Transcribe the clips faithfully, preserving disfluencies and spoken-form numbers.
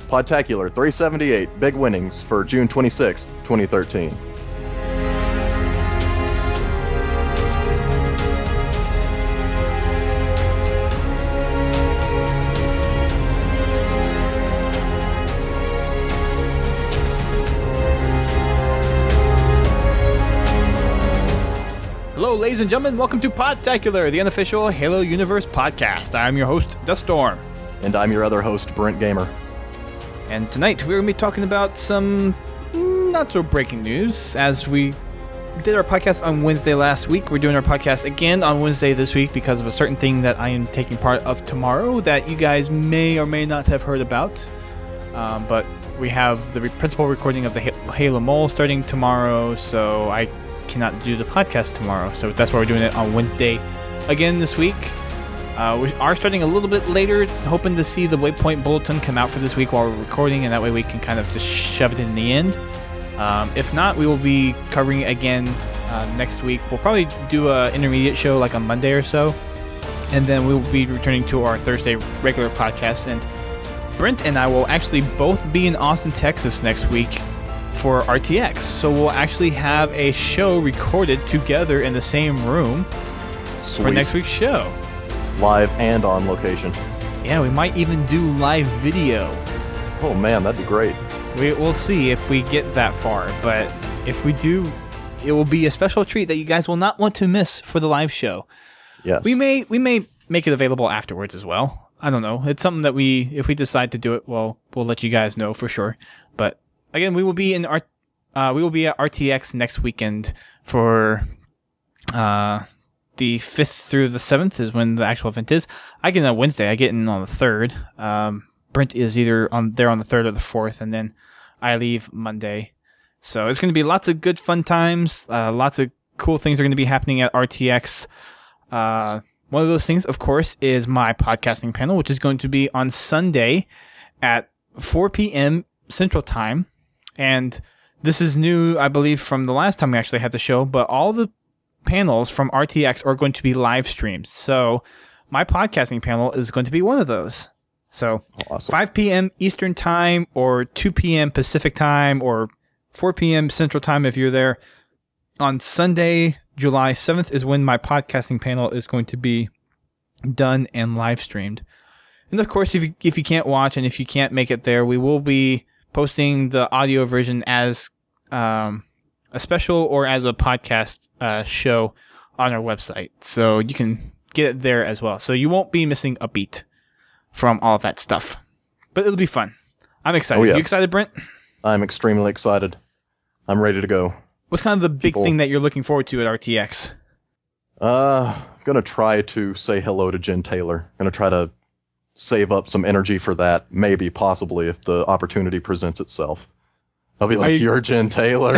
Podtacular three seventy-eight, big winnings for June twenty-sixth, twenty thirteen. Hello, ladies and gentlemen. Welcome to Podtacular, the unofficial Halo Universe podcast. I'm your host, Duststorm. And I'm your other host, Brent Gamer. And tonight we're going to be talking about some not-so-breaking news. As we did our podcast on Wednesday last week, we're doing our podcast again on Wednesday this week because of a certain thing that I am taking part of tomorrow that you guys may or may not have heard about. Um, but we have the re- principal recording of the Halo Mole starting tomorrow, so I cannot do the podcast tomorrow, so that's why we're doing it on Wednesday again this week. Uh, we are starting a little bit later, hoping to see the Waypoint Bulletin come out for this week while we're recording, and that way we can kind of just shove it in the end. Um, if not, we will be covering it again uh, next week. We'll probably do an intermediate show like on Monday or so, and then we will be returning to our Thursday regular podcast, and Brent and I will actually both be in Austin, Texas next week for R T X, so we'll actually have a show recorded together in the same room Sweet. For next week's show. Live and on location. Yeah, we might even do live video. Oh man, that'd be great. We, we'll see if we get that far, but if we do, it will be a special treat that you guys will not want to miss for the live show. Yes. We may we may make it available afterwards as well. I don't know. It's something that we, if we decide to do it, well, we'll let you guys know for sure. But again, we will be in our, uh, we will be at R T X next weekend for uh, the fifth through the seventh is when the actual event is. I get in on Wednesday. I get in on the third. Um, Brent is either on there on the third or the fourth, and then I leave Monday. So it's going to be lots of good fun times. Uh, lots of cool things are going to be happening at R T X. Uh, one of those things, of course, is my podcasting panel, which is going to be on Sunday at four p.m. Central Time. And this is new, I believe, from the last time we actually had the show, but all the panels from R T X are going to be live streamed. So my podcasting panel is going to be one of those. So awesome. five p.m. Eastern Time or two p.m. Pacific Time or four p.m. Central Time if you're there. On Sunday, July seventh is when my podcasting panel is going to be done and live streamed. And of course, if you, if you can't watch and if you can't make it there, we will be posting the audio version as um, a special or as a podcast uh, show on our website. So you can get it there as well. So you won't be missing a beat from all of that stuff. But it'll be fun. I'm excited. Oh, yes. You excited, Brent? I'm extremely excited. I'm ready to go. What's kind of the big People... thing that you're looking forward to at R T X? Uh, gonna try to say hello to Jen Taylor. Gonna try to save up some energy for that, maybe, possibly, if the opportunity presents itself. I'll be like, you... you're Jen Taylor.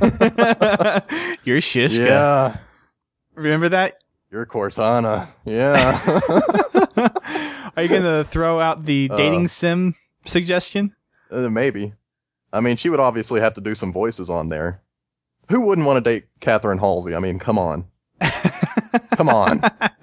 You're Shishka. Yeah. Remember that? You're Cortana. Yeah. Are you going to throw out the dating uh, sim suggestion? Uh, maybe. I mean, she would obviously have to do some voices on there. Who wouldn't want to date Catherine Halsey? I mean, come on. Come on.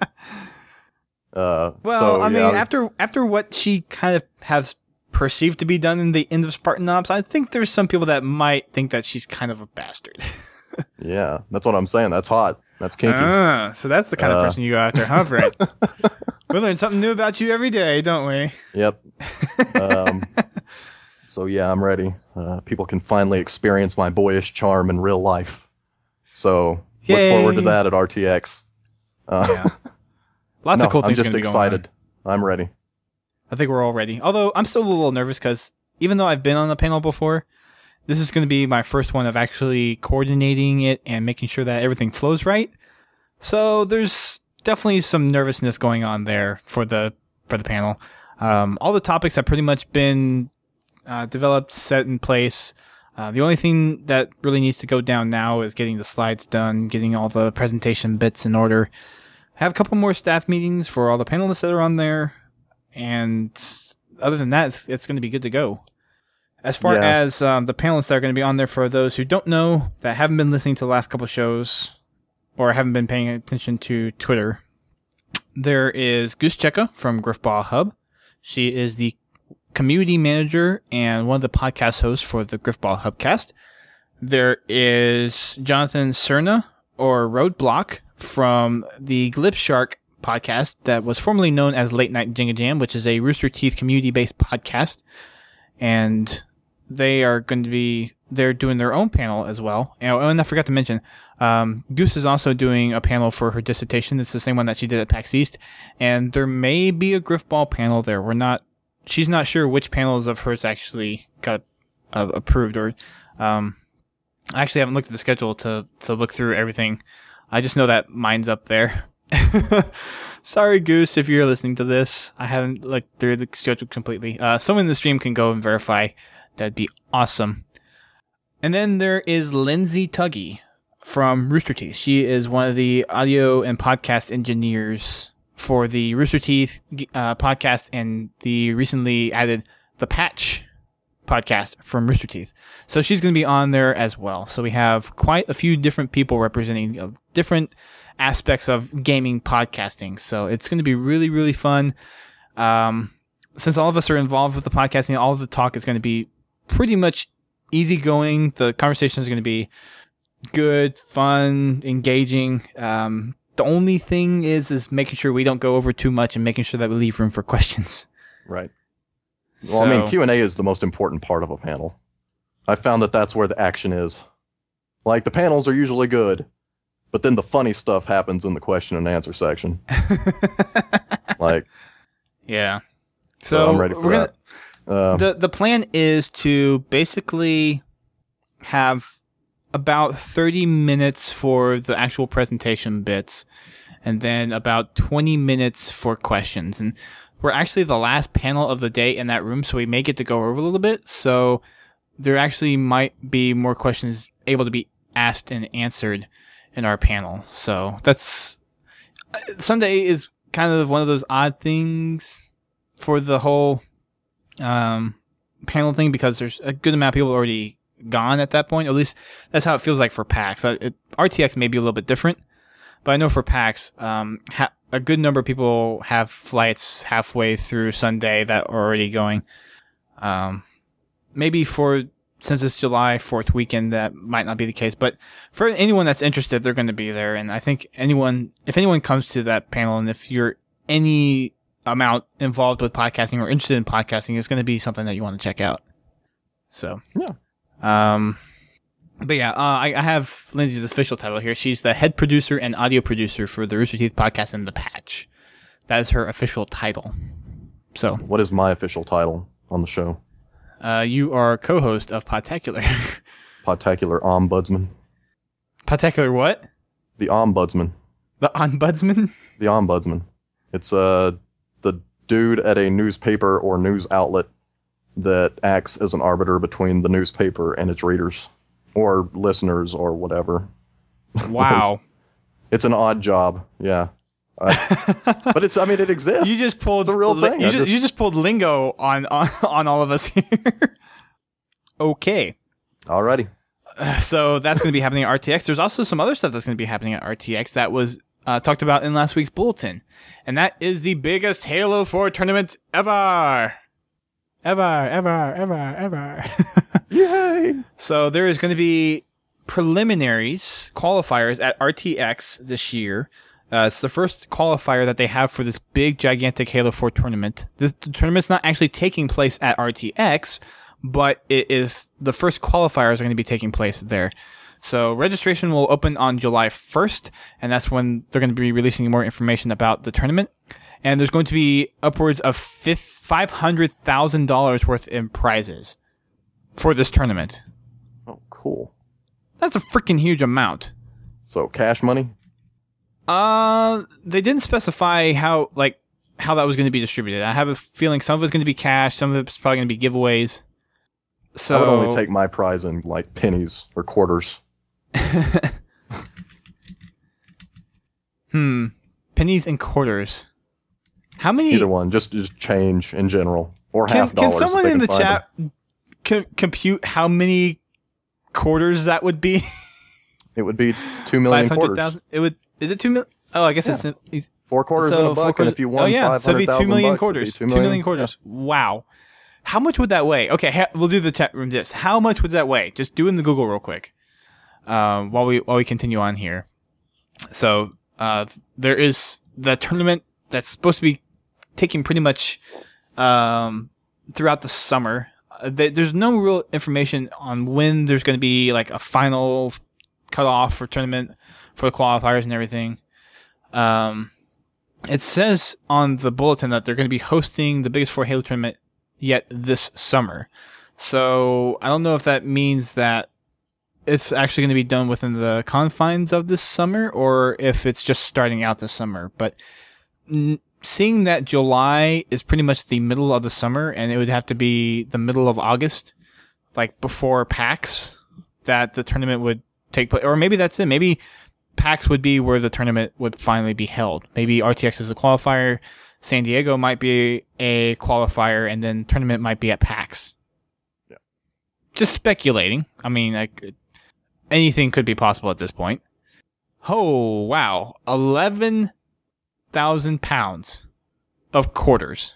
Uh, well, so, I mean, yeah. after after what she kind of has perceived to be done in the end of Spartan Ops, I think there's some people that might think that she's kind of a bastard. Yeah, that's what I'm saying. That's hot. That's kinky. Ah, so that's the kind uh, of person you go after, huh, Brett? We learn something new about you every day, don't we? Yep. Um, so, yeah, I'm ready. Uh, people can finally experience my boyish charm in real life. So, Yay. Look forward to that at R T X. Uh, Yeah. Lots no, of cool things I'm just are gonna be excited. Going on. I'm ready. I think we're all ready. Although I'm still a little nervous because even though I've been on the panel before, this is going to be my first one of actually coordinating it and making sure that everything flows right. So there's definitely some nervousness going on there for the for the panel. Um, all the topics have pretty much been uh, developed, set in place. Uh, the only thing that really needs to go down now is getting the slides done, getting all the presentation bits in order. Have a couple more staff meetings for all the panelists that are on there. And other than that, it's, it's going to be good to go. As far Yeah. as um, the panelists that are going to be on there, for those who don't know, that haven't been listening to the last couple shows, or haven't been paying attention to Twitter, there is Goose Checka from Griffball Hub. She is the community manager and one of the podcast hosts for the Griffball Hubcast. There is Jonathan Cerna, or Roadblock, from the Glib Shark podcast that was formerly known as Late Night Jenga Jam, which is a Rooster Teeth community-based podcast. And they are going to be, they're doing their own panel as well. And, and I forgot to mention, um, Goose is also doing a panel for her dissertation. It's the same one that she did at PAX East. And there may be a Griffball panel there. We're not, she's not sure which panels of hers actually got uh, approved or, um, I actually haven't looked at the schedule to, to look through everything. I just know that mine's up there. Sorry, Goose, if you're listening to this. I haven't looked through the schedule completely. Uh, someone in the stream can go and verify. That'd be awesome. And then there is Lindsay Tuggy from Rooster Teeth. She is one of the audio and podcast engineers for the Rooster Teeth uh, podcast and the recently added The Patch podcast from Rooster Teeth. So she's going to be on there as well. So we have quite a few different people representing uh, different aspects of gaming podcasting. So it's going to be really, really fun. Um, since all of us are involved with the podcasting, all of the talk is going to be pretty much easygoing. The conversations are going to be good, fun, engaging. Um, the only thing is, is making sure we don't go over too much and making sure that we leave room for questions. Right. Well, So- I mean, Q and A is the most important part of a panel. I found that that's where the action is. Like, the panels are usually good, but then the funny stuff happens in the question and answer section. Like, Yeah. so, So I'm ready for we're gonna, that. Um, the the plan is to basically have about thirty minutes for the actual presentation bits, and then about twenty minutes for questions. And we're actually the last panel of the day in that room, so we may get to go over a little bit. So there actually might be more questions able to be asked and answered in our panel. So that's Sunday is kind of one of those odd things for the whole um, panel thing, because there's a good amount of people already gone at that point. At least that's how it feels like for PAX. Uh, It, R T X may be a little bit different, but I know for PAX, um, ha- a good number of people have flights halfway through Sunday that are already going. Um, maybe for, since it's July fourth weekend, that might not be the case, but for anyone that's interested, they're going to be there. And I think anyone, if anyone comes to that panel, and if you're any amount involved with podcasting or interested in podcasting, it's going to be something that you want to check out. So, Yeah. Um, but yeah, uh, I, I have Lindsay's official title here. She's the head producer and audio producer for the Rooster Teeth podcast and The Patch. That is her official title. So, what is my official title on the show? uh, you are co-host of Podtacular. Podtacular Ombudsman. Podtacular what? The Ombudsman. The Ombudsman? The Ombudsman. It's uh, the dude at a newspaper or news outlet that acts as an arbiter between the newspaper and its readers or listeners or whatever. Wow. It's an odd job, yeah. Uh, but it's, I mean, it exists. You just pulled It's a real li- thing. You I just, just- you just pulled lingo on, on, on all of us here. Okay. Alrighty. So that's going to be happening at R T X. There's also some other stuff that's going to be happening at R T X that was uh, talked about in last week's bulletin. And that is the biggest Halo four tournament ever. Ever, ever, ever, ever. Yay! So there is going to be preliminaries, qualifiers at R T X this year. Uh, it's the first qualifier that they have for this big, gigantic Halo four tournament. This the tournament's not actually taking place at R T X, but it is the first qualifiers are going to be taking place there. So registration will open on July first, and that's when they're going to be releasing more information about the tournament. And there's going to be upwards of five hundred thousand dollars worth in prizes for this tournament. Oh, cool. That's a freaking huge amount. So, cash money? Uh, they didn't specify how, like, how that was going to be distributed. I have a feeling some of it's going to be cash, some of it's probably going to be giveaways. So I would only take my prize in, like, pennies or quarters. hmm, pennies and quarters. How many? Either one. Just just change in general. Or Can, half can dollars. if someone they in can the find chat co- compute how many quarters that would be? them. It would be two million Five hundred quarters. thousand. It would. Is it two million? Oh, I guess Yeah. it's. it's Four quarters so and a four buck, quarters- and if you won oh yeah, five so it'd hundred be two thousand million bucks, it'd be quarters. two Two million quarters. Wow. How much would that weigh? Okay, ha- we'll do the chat room. This. How much would that weigh? Just do it in the Google real quick. Um, while we while we continue on here. So uh, there is the tournament that's supposed to be taking pretty much um, throughout the summer. Uh, th- there's no real information on when there's going to be like a final cutoff for tournament for the qualifiers and everything. Um, it says on the bulletin that they're going to be hosting the biggest four Halo tournament yet this summer. So I don't know if that means that it's actually going to be done within the confines of this summer or if it's just starting out this summer. But n- seeing that July is pretty much the middle of the summer and it would have to be the middle of August, like before PAX, that the tournament would take place. Or maybe that's it. Maybe PAX would be where the tournament would finally be held. Maybe R T X is a qualifier, San Diego might be a qualifier, and then tournament might be at PAX. Yeah. Just speculating. I mean, like, anything could be possible at this point. Oh, wow. eleven thousand pounds of quarters.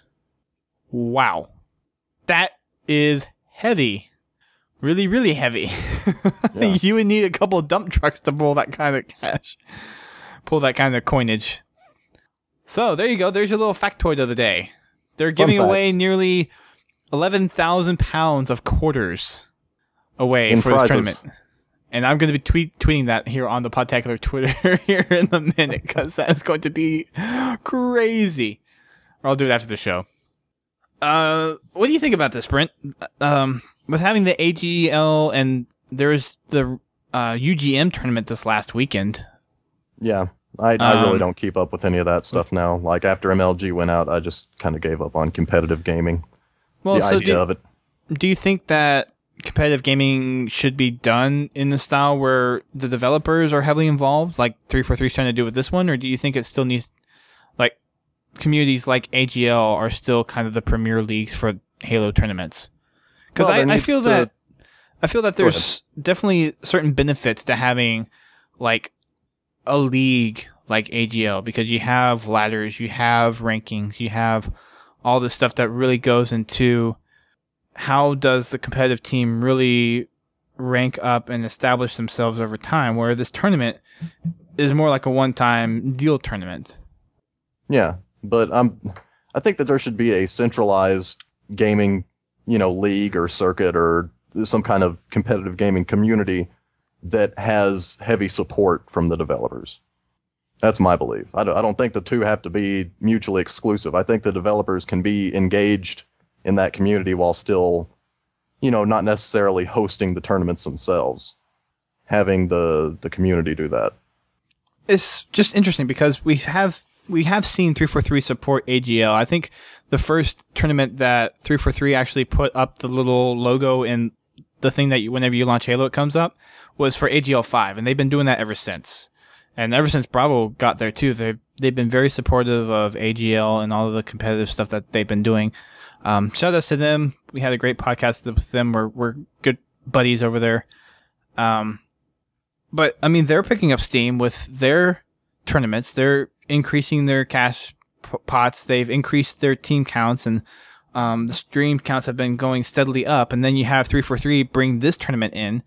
Wow. That is heavy. Really, really heavy. Yeah. You would need a couple of dump trucks to pull that kind of cash. Pull that kind of coinage. So, there you go. There's your little factoid of the day. They're giving away nearly eleven thousand pounds of quarters away in for prizes. This tournament. And I'm going to be tweet- tweeting that here on the Podtacular Twitter here in a minute, because that's going to be crazy. Or I'll do it after the show. Uh, what do you think about this, Brent? Um, with having the A G L and there's the uh, U G M tournament this last weekend. Yeah, I, I um, really don't keep up with any of that stuff now. Like, after M L G went out, I just kind of gave up on competitive gaming. Well, the so idea do, of it. Do you think that competitive gaming should be done in the style where the developers are heavily involved, like three forty-three is trying to do with this one, or do you think it still needs, like, communities like A G L are still kind of the premier leagues for Halo tournaments? Because well, I, I feel to... that I feel that there's definitely certain benefits to having like a league like A G L, because you have ladders, you have rankings, you have all this stuff that really goes into how does the competitive team really rank up and establish themselves over time, where this tournament is more like a one-time deal tournament. Yeah, but um, I think that there should be a centralized gaming, you know, league or circuit or some kind of competitive gaming community that has heavy support from the developers. That's my belief. I don't, I don't think the two have to be mutually exclusive. I think the developers can be engaged in that community while still, you know, not necessarily hosting the tournaments themselves, having the the community do that. It's just interesting because we have we have seen three forty-three support A G L. I think the first tournament that three forty-three actually put up the little logo in the thing that you, whenever you launch Halo, it comes up, was for A G L five, and they've been doing that ever since. And ever since Bravo got there too, they've they've been very supportive of A G L and all of the competitive stuff that they've been doing. Um, shout outs to them. We had a great podcast with them. We're we're good buddies over there. Um, but I mean, they're picking up steam with their tournaments. They're increasing their cash p- pots. They've increased their team counts, and um, the stream counts have been going steadily up. And then you have three forty-three bring this tournament in.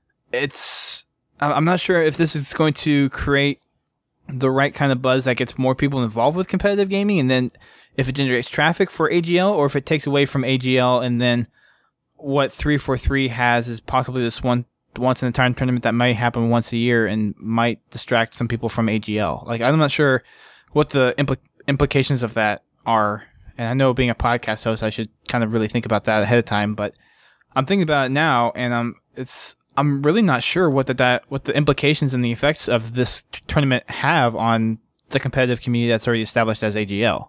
It's I'm not sure if this is going to create the right kind of buzz that gets more people involved with competitive gaming, and then if it generates traffic for A G L, or if it takes away from A G L, and then what three forty-three has is possibly this one once in a time tournament that might happen once a year and might distract some people from A G L. Like, I'm not sure what the impl- implications of that are, and I know being a podcast host, I should kind of really think about that ahead of time, but I'm thinking about it now, and I'm it's I'm really not sure what the that what the implications and the effects of this t- tournament have on the competitive community that's already established as A G L.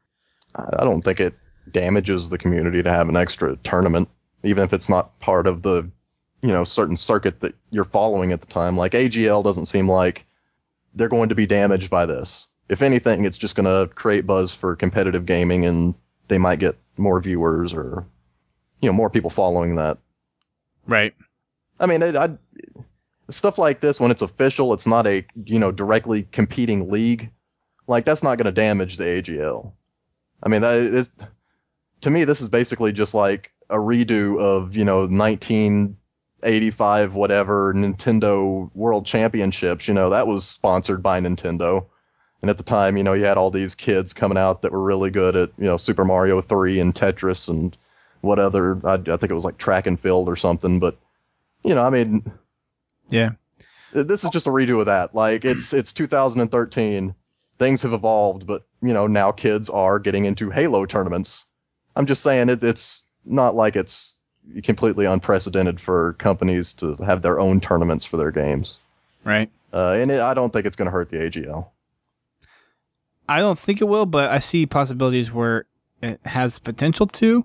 I don't think it damages the community to have an extra tournament, even if it's not part of the, you know, certain circuit that you're following at the time. Like, A G L doesn't seem like they're going to be damaged by this. If anything, it's just going to create buzz for competitive gaming, and they might get more viewers or, you know, more people following that. Right. I mean, it, I, stuff like this, when it's official, it's not a, you know, directly competing league. Like, that's not going to damage the A G L. I mean, that is, to me, this is basically just like a redo of, you know, nineteen eighty-five whatever Nintendo World Championships. You know, that was sponsored by Nintendo. And at the time, you know, you had all these kids coming out that were really good at, you know, Super Mario three and Tetris and what other, I, I think it was like track and field or something. But, you know, I mean, yeah, this is just a redo of that. Like, it's it's two thousand thirteen. Things have evolved, but, you know, now kids are getting into Halo tournaments. I'm just saying it, it's not like it's completely unprecedented for companies to have their own tournaments for their games. Right. Uh, and it, I don't think it's going to hurt the A G L. I don't think it will, but I see possibilities where it has potential to.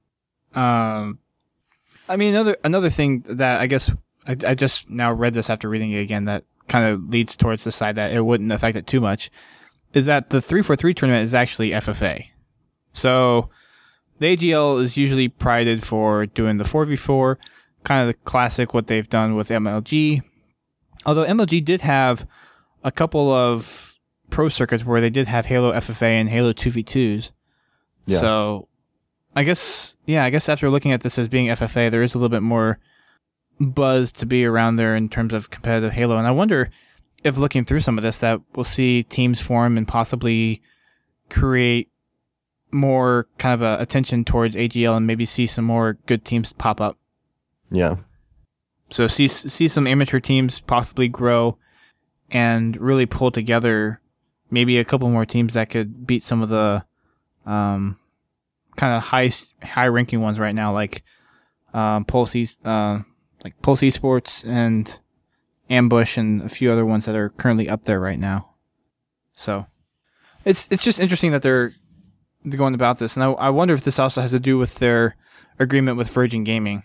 Um, I mean, another another thing that I guess I, I just now read this after reading it again that kind of leads towards the side that it wouldn't affect it too much is that the three forty-three tournament is actually F F A. So the A G L is usually prided for doing the four v four, kind of the classic what they've done with M L G. Although M L G did have a couple of pro circuits where they did have Halo F F A and Halo two v twos. Yeah. So I guess, yeah, I guess after looking at this as being F F A, there is a little bit more buzz to be around there in terms of competitive Halo. And I wonder if looking through some of this that we'll see teams form and possibly create more kind of a attention towards A G L and maybe see some more good teams pop up. Yeah. So see see some amateur teams possibly grow and really pull together maybe a couple more teams that could beat some of the um, kind of high high ranking ones right now, like um, Pulse, e- uh, like Pulse Esports and Ambush and a few other ones that are currently up there right now. So it's it's just interesting that they're going about this, and I, I wonder if this also has to do with their agreement with Virgin Gaming.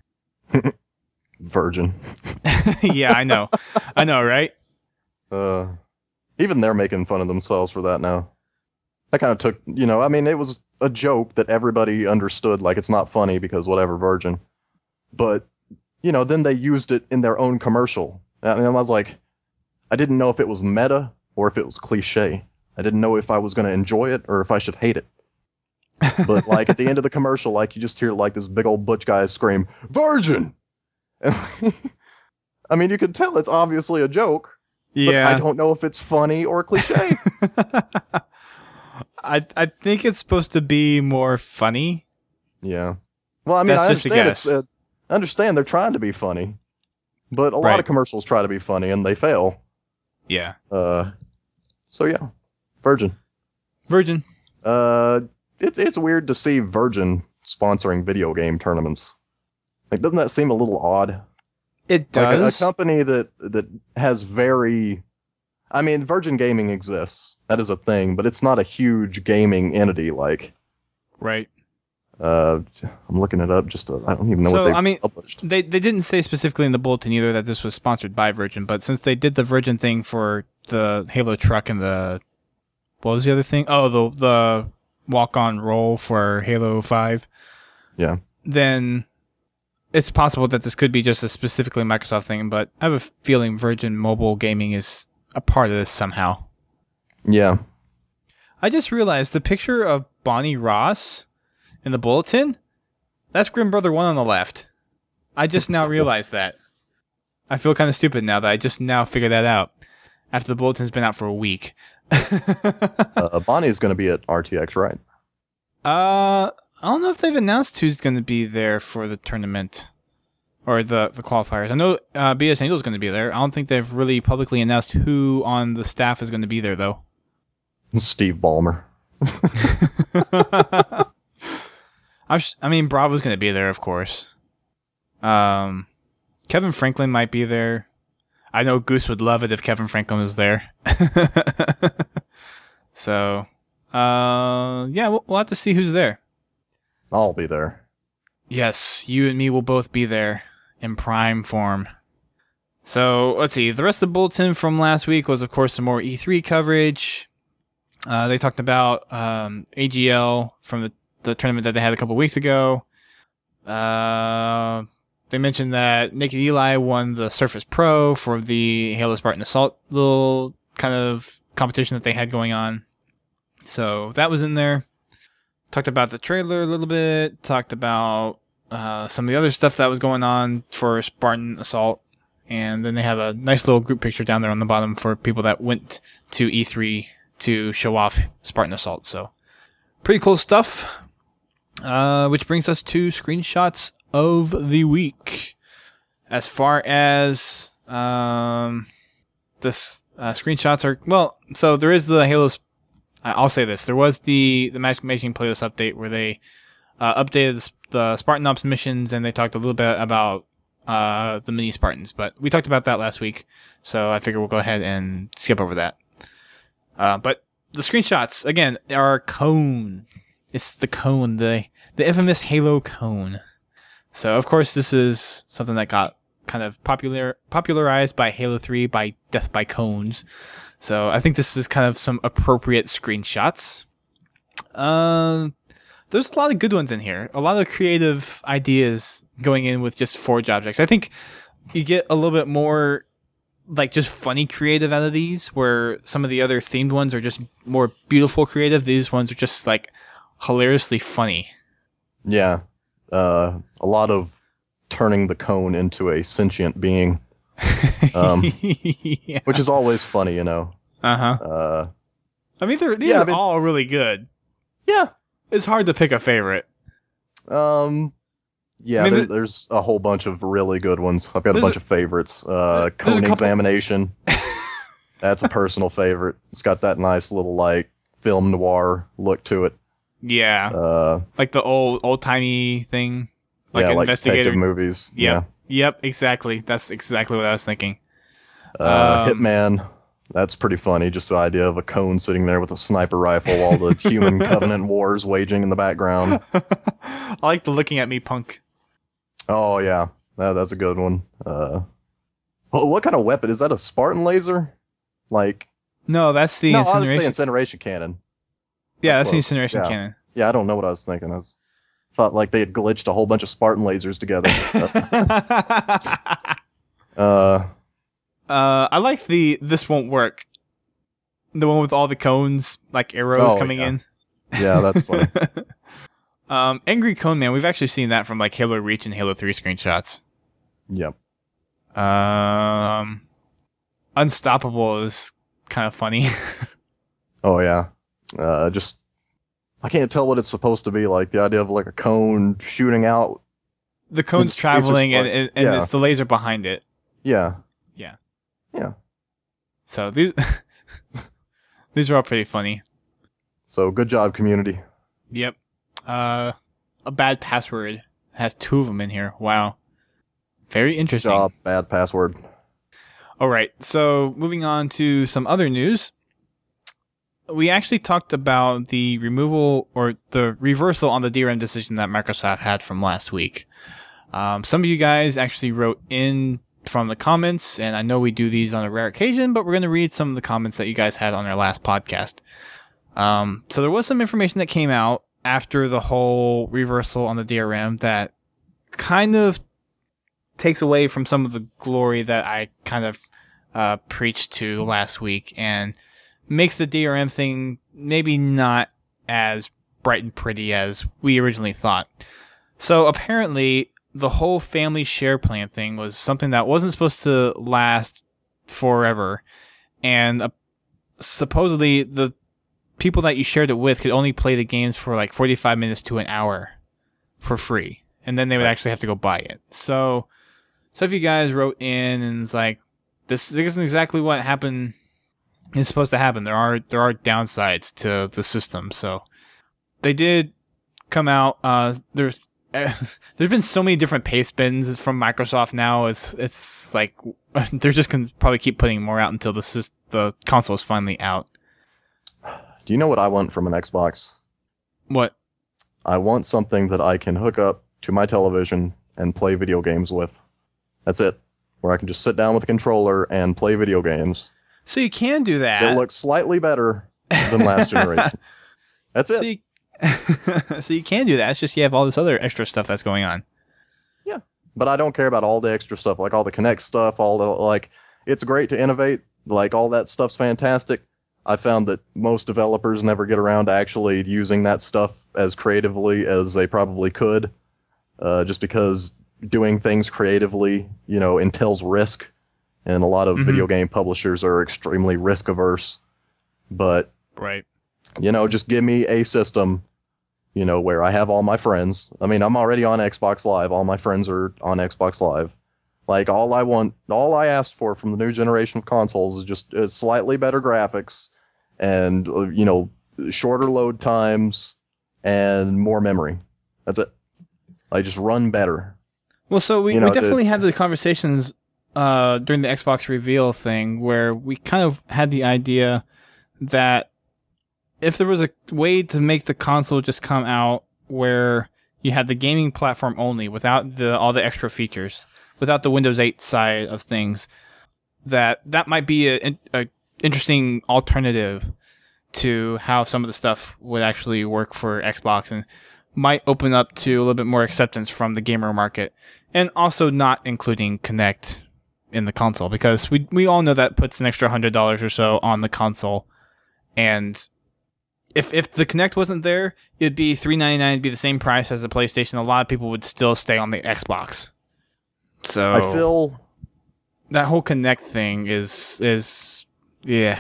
Virgin. Yeah, I know, I know, right? Uh, even they're making fun of themselves for that now. I kind of took, you know, I mean, it was a joke that everybody understood, like it's not funny because whatever, Virgin. But, you know, then they used it in their own commercial. And I was like, I didn't know if it was meta or if it was cliche. I didn't know if I was going to enjoy it or if I should hate it. But, like, at the end of the commercial, like, you just hear, like, this big old butch guy scream, Virgin! And, I mean, you could tell it's obviously a joke. Yeah. But I don't know if it's funny or cliche. I I think it's supposed to be more funny. Yeah. Well, I mean, That's I just a understand, guess. it's, uh, I understand they're trying to be funny. But a Right. lot of commercials try to be funny and they fail. Yeah. Uh, so, yeah. Virgin. Virgin. Uh, it's it's weird to see Virgin sponsoring video game tournaments. Like, doesn't that seem a little odd? It Like a, a does. company that that has very, I mean, Virgin Gaming exists. That is a thing, but it's not a huge gaming entity. Like, Right. uh, I'm looking it up. Just to, I don't even know So, what they I mean, published. They they didn't say specifically in the bulletin either that this was sponsored by Virgin, but since they did the Virgin thing for the Halo truck and the what was the other thing? Oh, the the walk on roll for Halo five. Yeah. Then it's possible that this could be just a specifically Microsoft thing, but I have a feeling Virgin Mobile Gaming is a part of this somehow. Yeah. I just realized the picture of Bonnie Ross in the bulletin, that's Grim Brother one on the left. I just now realized that. I feel kind of stupid now that I just now figured that out after the bulletin's been out for a week. uh, Bonnie's going to be at R T X, right? Uh, I don't know if they've announced who's going to be there for the tournament or the, the qualifiers. I know uh, B S Angel's going to be there. I don't think they've really publicly announced who on the staff is going to be there, though. Steve Ballmer. I'm sh- I mean, Bravo's going to be there, of course. Um, Kevin Franklin might be there. I know Goose would love it if Kevin Franklin was there. So, uh, yeah, we'll, we'll have to see who's there. I'll be there. Yes, you and me will both be there in prime form. So, let's see. The rest of the bulletin from last week was, of course, some more E three coverage. Uh, they talked about um, A G L from the, the tournament that they had a couple weeks ago. Uh, they mentioned that Naked Eli won the Surface Pro for the Halo Spartan Assault little kind of competition that they had going on. So, that was in there. talked about the trailer a little bit, talked about uh, some of the other stuff that was going on for Spartan Assault, and then they have a nice little group picture down there on the bottom for people that went to E three to show off Spartan Assault. So, pretty cool stuff. Uh, which brings us to screenshots of the week. As far as um, this uh, screenshots are, well, so there is the Halo. I'll say this: there was the the matchmaking playlist update where they uh, updated the Spartan Ops missions, and they talked a little bit about uh, the mini Spartans. But we talked about that last week, so I figure we'll go ahead and skip over that. Uh, but the screenshots again are cone. It's the cone, the the infamous Halo cone. So of course this is something that got kind of popular popularized by Halo three by Death by Cones. So I think this is kind of some appropriate screenshots. Uh, there's a lot of good ones in here. A lot of creative ideas going in with just Forge objects. I think you get a little bit more like just funny creative out of these, where some of the other themed ones are just more beautiful creative. These ones are just like hilariously funny. Yeah. Uh, a lot of turning the cone into a sentient being. Um, yeah. Which is always funny, you know. Uh-huh. Uh I mean, they're, these yeah, are I mean, all really good. Yeah. It's hard to pick a favorite. Um, yeah, I mean, there, there, there's a whole bunch of really good ones. I've got a bunch a, of favorites. Uh, Cone Examination. That's a personal favorite. It's got that nice little, like, film noir look to it. Yeah. Uh, like the old, old-timey thing. Like yeah, an like investigator. detective movies. Yep. Yeah. Yep, exactly. That's exactly what I was thinking. Uh, um, Hitman. That's pretty funny. Just the idea of a cone sitting there with a sniper rifle while the human Covenant wars waging in the background. I like the looking at me punk. Oh, yeah. That, that's a good one. Uh, well, what kind of weapon? Is that a Spartan laser? Like... No, that's the no, incineration. I would say incineration cannon. Yeah, that's close. the incineration yeah. cannon. Yeah, I don't know what I was thinking. I was, thought like they had glitched a whole bunch of Spartan lasers together. uh... Uh, I like the "this won't work." The one with all the cones, like arrows oh, coming yeah. in. Yeah, that's funny. um, Angry Cone Man. We've actually seen that from like Halo Reach and Halo three screenshots. Yep. Um, Unstoppable is kind of funny. Oh yeah. Uh, just I can't tell what it's supposed to be. Like the idea of like a cone shooting out. The cone's It's- traveling, it's just and, like- and, and yeah. it's the laser behind it. Yeah. Yeah. Yeah. So these these are all pretty funny. So good job, community. Yep. Uh, a bad password has two of them in here. Wow. Very interesting. Job, bad password. All right. So moving on to some other news. We actually talked about the removal or the reversal on the D R M decision that Microsoft had from last week. Um, some of you guys actually wrote in from the comments, and I know we do these on a rare occasion, but we're going to read some of the comments that you guys had on our last podcast. Um, so there was some information that came out after the whole reversal on the D R M that kind of takes away from some of the glory that I kind of uh, preached to last week and makes the D R M thing maybe not as bright and pretty as we originally thought. So apparently the whole family share plan thing was something that wasn't supposed to last forever. And uh, supposedly the people that you shared it with could only play the games for like forty-five minutes to an hour for free. And then they would actually have to go buy it. So, so if you guys wrote in and it's like, this, this isn't exactly what happened, is supposed to happen. There are, there are downsides to the system. So they did come out, uh, there's, uh, there's been so many different pay spins from Microsoft now. It's, it's like, they're just going to probably keep putting more out until the, sys- the console is finally out. Do you know what I want from an Xbox? What? I want something that I can hook up to my television and play video games with. That's it. Where I can just sit down with a controller and play video games. So you can do that. It looks slightly better than last generation. That's it. So you, so you can do that. It's just you have all this other extra stuff that's going on. Yeah. But I don't care about all the extra stuff, like all the Kinect stuff, all the, like, it's great to innovate. Like, all that stuff's fantastic. I found that most developers never get around to actually using that stuff as creatively as they probably could, uh, just because doing things creatively, you know, entails risk, and a lot of mm-hmm. video game publishers are extremely risk averse. But right, you know, just give me a system, you know, where I have all my friends. I mean, I'm already on Xbox Live. All my friends are on Xbox Live. Like, all I want, all I asked for from the new generation of consoles is just uh, slightly better graphics and, uh, you know, shorter load times and more memory. That's it. Like, just run better. Well, so we, you know, we definitely to, had the conversations uh, during the Xbox reveal thing where we kind of had the idea that if there was a way to make the console just come out where you had the gaming platform only without the all the extra features, without the Windows eight side of things, that that might be a, a interesting alternative to how some of the stuff would actually work for Xbox, and might open up to a little bit more acceptance from the gamer market, and also not including Kinect in the console, because we we all know that puts an extra one hundred dollars or so on the console, and if if the Kinect wasn't there, it'd be three ninety-nine, it'd be the same price as the PlayStation. A lot of people would still stay on the Xbox. So I feel that whole Kinect thing is is yeah.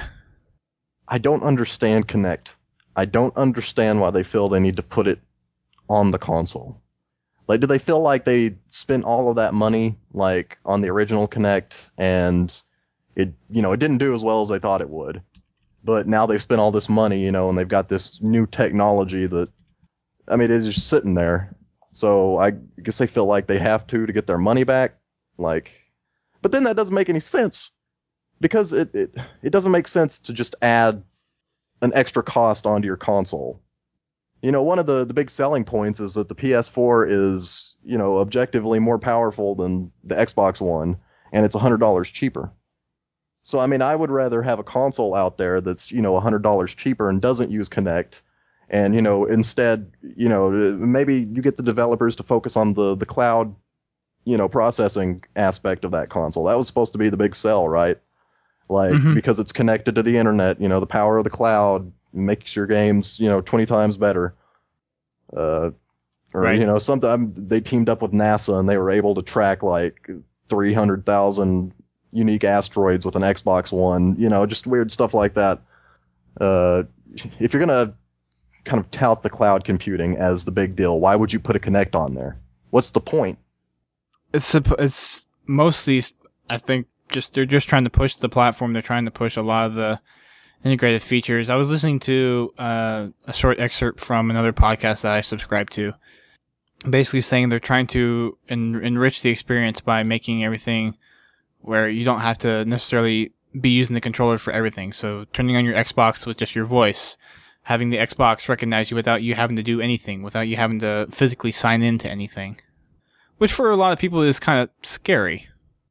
I don't understand Kinect. I don't understand why they feel they need to put it on the console. Like, do they feel like they spent all of that money like on the original Kinect and it, you know, it didn't do as well as they thought it would. But now they've spent all this money, you know, and they've got this new technology that, I mean, it's just sitting there. So I guess they feel like they have to to get their money back. Like, but then that doesn't make any sense, because it, it, it doesn't make sense to just add an extra cost onto your console. You know, one of the, the big selling points is that the P S four is, you know, objectively more powerful than the Xbox One, and it's one hundred dollars cheaper. So, I mean, I would rather have a console out there that's, you know, one hundred dollars cheaper and doesn't use Kinect. And, you know, instead, you know, maybe you get the developers to focus on the, the cloud, you know, processing aspect of that console. That was supposed to be the big sell, right? Like, mm-hmm. because it's connected to the internet, you know, the power of the cloud makes your games, you know, twenty times better. Uh, or, right. you know, sometimes they teamed up with NASA and they were able to track like three hundred thousand unique asteroids with an Xbox One, you know, just weird stuff like that. Uh, if you're going to kind of tout the cloud computing as the big deal, why would you put a Kinect on there? What's the point? It's it's mostly, I think, just they're just trying to push the platform. They're trying to push a lot of the integrated features. I was listening to uh, a short excerpt from another podcast that I subscribe to, basically saying they're trying to en- enrich the experience by making everything where you don't have to necessarily be using the controller for everything. So turning on your Xbox with just your voice, having the Xbox recognize you without you having to do anything, without you having to physically sign into anything, which for a lot of people is kind of scary.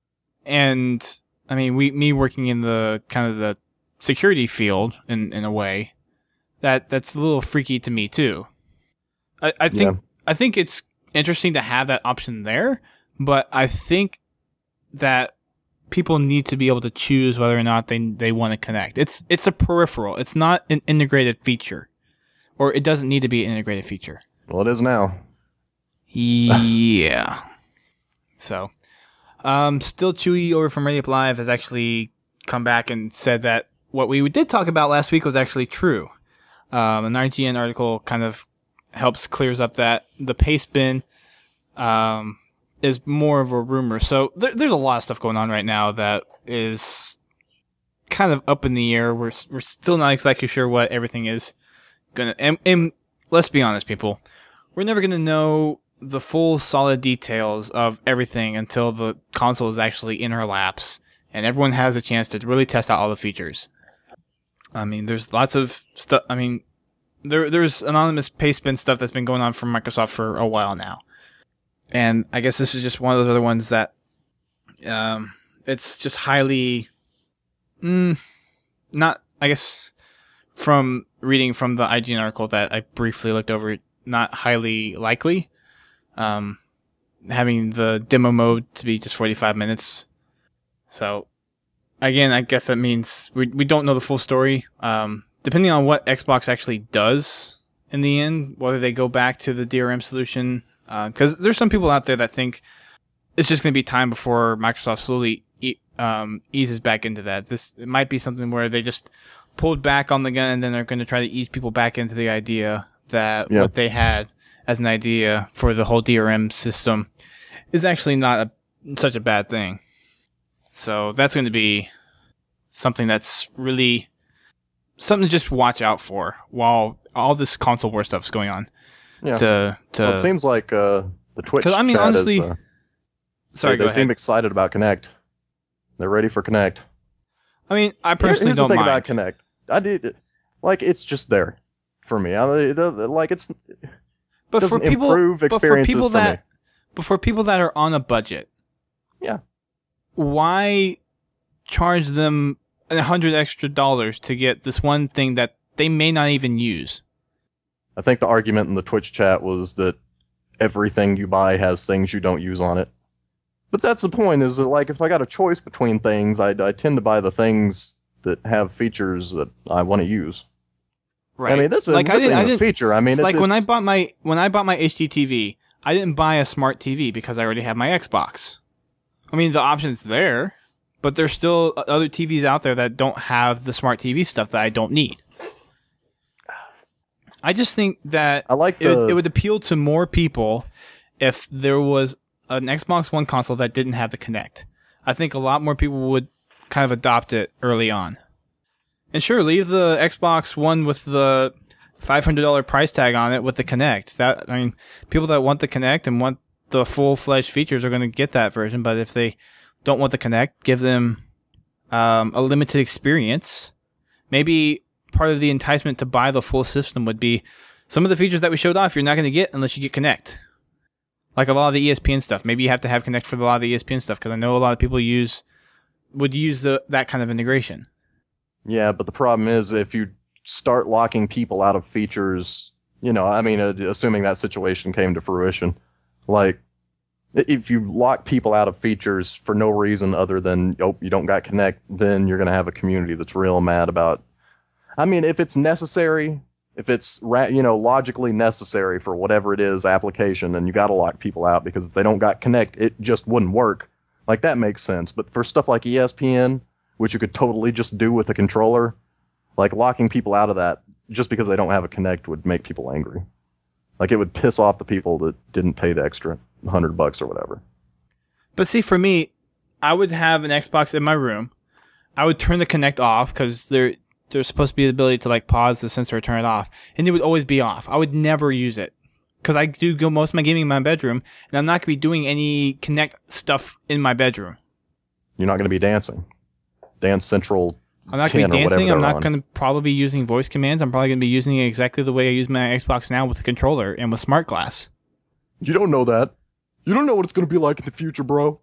And I mean, we, me working in the kind of the security field in, in a way, that that's a little freaky to me too. I, I think, yeah. I think it's interesting to have that option there, but I think that people need to be able to choose whether or not they they want to connect. It's it's a peripheral. It's not an integrated feature, or it doesn't need to be an integrated feature. Well, it is now. Yeah. So, um, Still Chewy over from Radio Up Live has actually come back and said that what we did talk about last week was actually true. Um, an I G N article kind of helps clears up that the paste bin, um. is more of a rumor. So there, there's a lot of stuff going on right now that is kind of up in the air. We're we're still not exactly sure what everything is gonna. And, and let's be honest, people, we're never gonna know the full solid details of everything until the console is actually in our laps and everyone has a chance to really test out all the features. I mean, there's lots of stuff. I mean, there there's anonymous paste bin stuff that's been going on from Microsoft for a while now. And I guess this is just one of those other ones that um, it's just highly, mm, not, I guess, from reading from the I G N article that I briefly looked over, not highly likely. Um, having the demo mode to be just forty-five minutes. So, again, I guess that means we we don't know the full story. Um, depending on what Xbox actually does in the end, whether they go back to the D R M solution. Because uh, there's some people out there that think it's just going to be time before Microsoft slowly e- um, eases back into that. This it might be something where they just pulled back on the gun and then they're going to try to ease people back into the idea that yeah. what they had as an idea for the whole D R M system is actually not a, such a bad thing. So that's going to be something that's really something to just watch out for while all this console war stuff's going on. Yeah. To, to well, it seems like uh, the Twitch chat I mean, honestly, is, uh, sorry, they, they seem excited about Kinect. They're ready for Kinect. I mean, I personally Here's don't the thing mind. about Kinect. I did like it's just there for me. I, like it's but doesn't for people, improve but for experiences people for that, me. but for people that are on a budget, yeah, why charge them a hundred extra dollars to get this one thing that they may not even use? I think the argument in the Twitch chat was that everything you buy has things you don't use on it. But that's the point, is that like if I got a choice between things, I, I tend to buy the things that have features that I want to use. Right. I mean, this is like, this I didn't, ain't I a didn't, feature. I mean, it's it's, like it's, when I bought my when I bought my H D T V, I didn't buy a smart T V because I already have my Xbox. I mean, the option's there, but there's still other T Vs out there that don't have the smart T V stuff that I don't need. I just think that I like the, it, would, the, it would appeal to more people if there was an Xbox One console that didn't have the Kinect. I think a lot more people would kind of adopt it early on. And sure, leave the Xbox One with the five hundred dollars price tag on it with the Kinect. That I mean, people that want the Kinect and want the full-fledged features are going to get that version. But if they don't want the Kinect, give them um, a limited experience. Maybe part of the enticement to buy the full system would be some of the features that we showed off you're not going to get unless you get Kinect. Like a lot of the E S P N stuff. Maybe you have to have Kinect for a lot of the E S P N stuff, because I know a lot of people use would use the that kind of integration. Yeah, but the problem is if you start locking people out of features, you know, I mean, uh, assuming that situation came to fruition, like if you lock people out of features for no reason other than, oh, you don't got Kinect, then you're going to have a community that's real mad about. I mean, if it's necessary, if it's, you know, logically necessary for whatever it is application, then you got to lock people out, because if they don't got Kinect, it just wouldn't work. Like, that makes sense. But for stuff like E S P N, which you could totally just do with a controller, like locking people out of that just because they don't have a Kinect would make people angry. Like, it would piss off the people that didn't pay the extra hundred bucks or whatever. But see, for me, I would have an Xbox in my room. I would turn the Kinect off, because there there's supposed to be the ability to like pause the sensor or turn it off, and it would always be off. I would never use it, because I do go most of my gaming in my bedroom, and I'm not going to be doing any Kinect stuff in my bedroom. You're not going to be dancing. Dance Central. I'm not going to be dancing. I'm not going to probably be using voice commands. I'm probably going to be using it exactly the way I use my Xbox now, with the controller and with Smart Glass. You don't know that. You don't know what it's going to be like in the future, bro.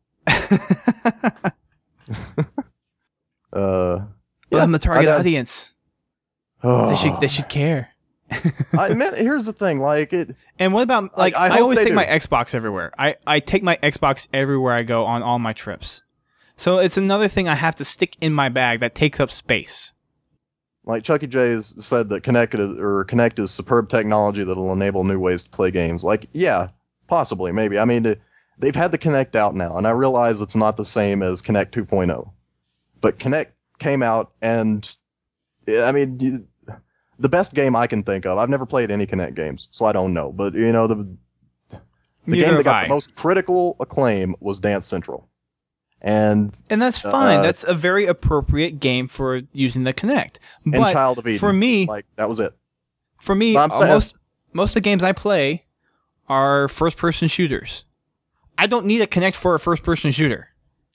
uh, but yeah, I'm the target I, I, audience. Oh. They should. They should care. I man, here's the thing. Like it. And what about like I, I, I always take do. my Xbox everywhere. I I take my Xbox everywhere I go on all my trips. So it's another thing I have to stick in my bag that takes up space. Like Chucky J's said that Kinect is, or Kinect is superb technology that'll enable new ways to play games. Like, yeah, possibly, maybe. I mean, they've had the Kinect out now, and I realize it's not the same as Kinect two point oh. But Kinect came out, and I mean, you, the best game I can think of. I've never played any Kinect games, so I don't know. But you know, the the Neither game that got I. the most critical acclaim was Dance Central. And and that's fine. Uh, that's a very appropriate game for using the Kinect. But and Child of Eden. For me, like that was it. For me, saying, most most of the games I play are first-person shooters. I don't need a Kinect for a first-person shooter.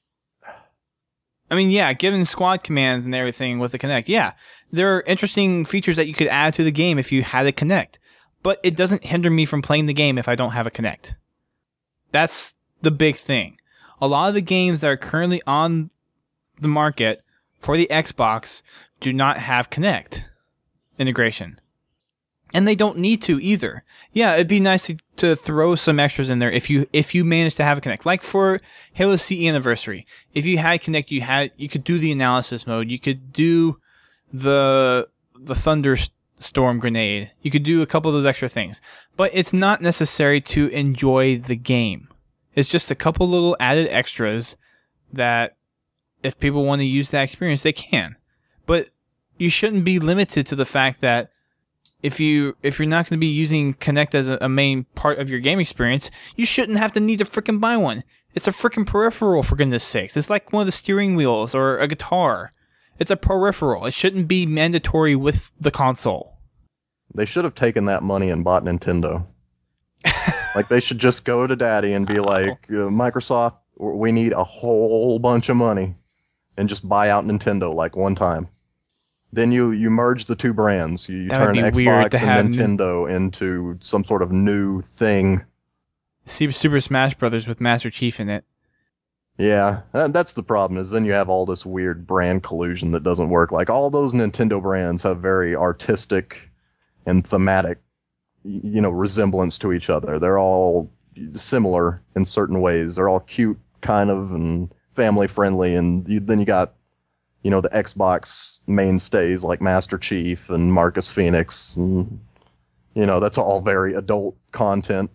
I mean, yeah, given squad commands and everything with the Kinect, yeah, there are interesting features that you could add to the game if you had a Kinect. But it doesn't hinder me from playing the game if I don't have a Kinect. That's the big thing. A lot of the games that are currently on the market for the Xbox do not have Kinect integration. And they don't need to either. Yeah, it'd be nice to, to throw some extras in there if you if you manage to have a Kinect. Like for Halo C E Anniversary. If you had Kinect, you had you could do the analysis mode, you could do the the Thunder Storm Grenade. You could do a couple of those extra things. But it's not necessary to enjoy the game. It's just a couple little added extras that if people want to use that experience, they can. But you shouldn't be limited to the fact that if you if you're not going to be using Kinect as a, a main part of your game experience, you shouldn't have to need to frickin' buy one. It's a frickin' peripheral, for goodness sakes. It's like one of the steering wheels or a guitar. It's a peripheral. It shouldn't be mandatory with the console. They should have taken that money and bought Nintendo. Like, they should just go to Daddy and be like, uh, Microsoft, we need a whole bunch of money, and just buy out Nintendo, like, one time. Then you, you merge the two brands. You, you turn Xbox and Nintendo into some sort of new thing. Super Smash Brothers with Master Chief in it. Yeah, that's the problem, is then you have all this weird brand collusion that doesn't work. Like, all those Nintendo brands have very artistic and thematic, you know, resemblance to each other. They're all similar in certain ways. They're all cute, kind of, and family-friendly, and you, then you got, you know, the Xbox mainstays like Master Chief and Marcus Phoenix, and, you know, that's all very adult content.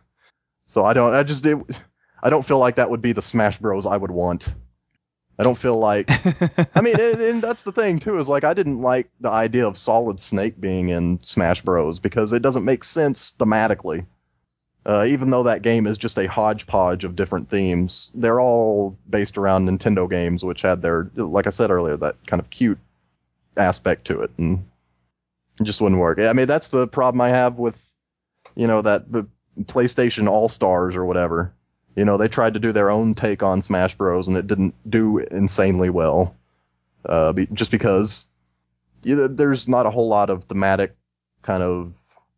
So I don't, I just, it, I don't feel like that would be the Smash Bros. I would want. I don't feel like, I mean, and, and that's the thing too, is like, I didn't like the idea of Solid Snake being in Smash Bros. Because it doesn't make sense thematically. Uh, even though that game is just a hodgepodge of different themes, they're all based around Nintendo games, which had their, like I said earlier, that kind of cute aspect to it, and it just wouldn't work. I mean, that's the problem I have with, you know, that the PlayStation All-Stars or whatever. You know, they tried to do their own take on Smash Bros, and it didn't do insanely well, uh, be, just because you know, there's not a whole lot of thematic kind of,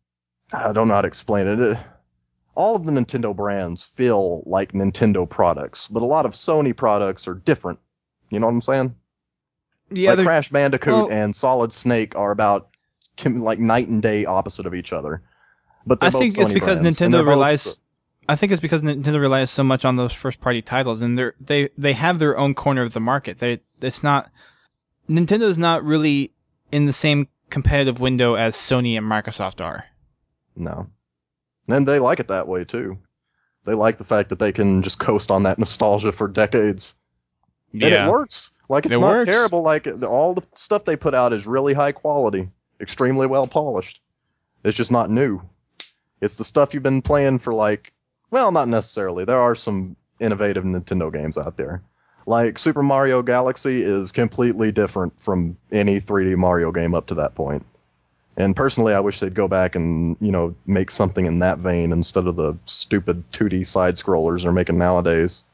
I don't know how to explain it. it all of the Nintendo brands feel like Nintendo products, but a lot of Sony products are different. You know what I'm saying? Yeah, like Crash Bandicoot well, and Solid Snake are about like night and day opposite of each other. But I think Sony it's because brands, Nintendo relies. both, I think it's because Nintendo relies so much on those first-party titles, and they they they have their own corner of the market. They it's not Nintendo's not really in the same competitive window as Sony and Microsoft are. No. And they like it that way, too. They like the fact that they can just coast on that nostalgia for decades. Yeah. And it works. Like, it's it not works. terrible. Like, all the stuff they put out is really high quality, extremely well polished. It's just not new. It's the stuff you've been playing for, like, well, not necessarily. There are some innovative Nintendo games out there. Like, Super Mario Galaxy is completely different from any three D Mario game up to that point. And personally, I wish they'd go back and, you know, make something in that vein instead of the stupid two D side-scrollers they're making nowadays.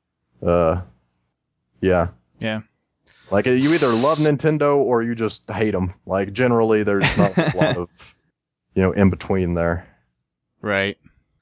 Uh, yeah. Yeah. Like, you either love Nintendo or you just hate them. Like, generally, there's not a lot of, you know, in between there. Right.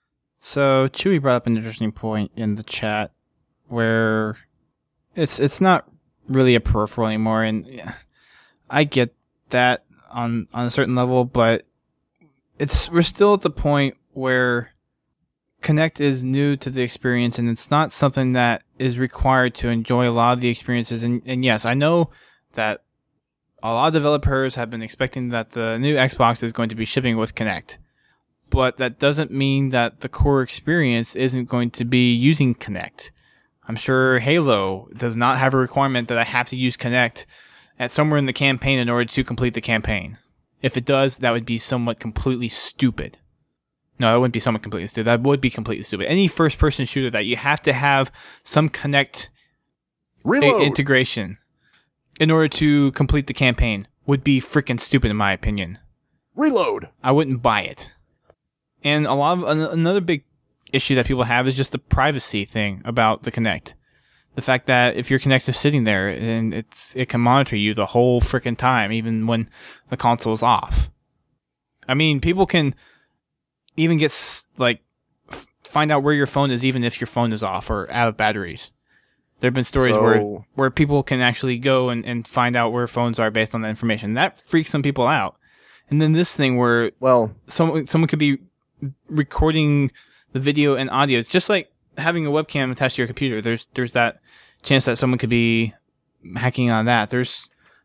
So, Chewy brought up an interesting point in the chat where it's it's not really a peripheral anymore, and yeah, I get that on on a certain level, but it's we're still at the point where Kinect is new to the experience, and it's not something that is required to enjoy a lot of the experiences. And, and yes, I know that a lot of developers have been expecting that the new Xbox is going to be shipping with Kinect, but that doesn't mean that the core experience isn't going to be using Kinect. I'm sure Halo does not have a requirement that I have to use Kinect at somewhere in the campaign in order to complete the campaign. If it does, that would be somewhat completely stupid. No, that wouldn't be somewhat completely stupid. That would be completely stupid. Any first-person shooter that you have to have some Kinect Reload. a- integration in order to complete the campaign would be freaking stupid in my opinion. Reload. I wouldn't buy it. And a lot of an- another big issue that people have is just the privacy thing about the Kinect. The fact that if your Kinect is sitting there and it's it can monitor you the whole freaking time, even when the console is off. I mean, people can even get s- like f- find out where your phone is, even if your phone is off or out of batteries. There have been stories So- where where people can actually go and, and find out where phones are based on that information. That freaks some people out. And then this thing where Well, someone someone could be recording the video and audio. It's just like having a webcam attached to your computer. There's there's that chance that someone could be hacking on that. There's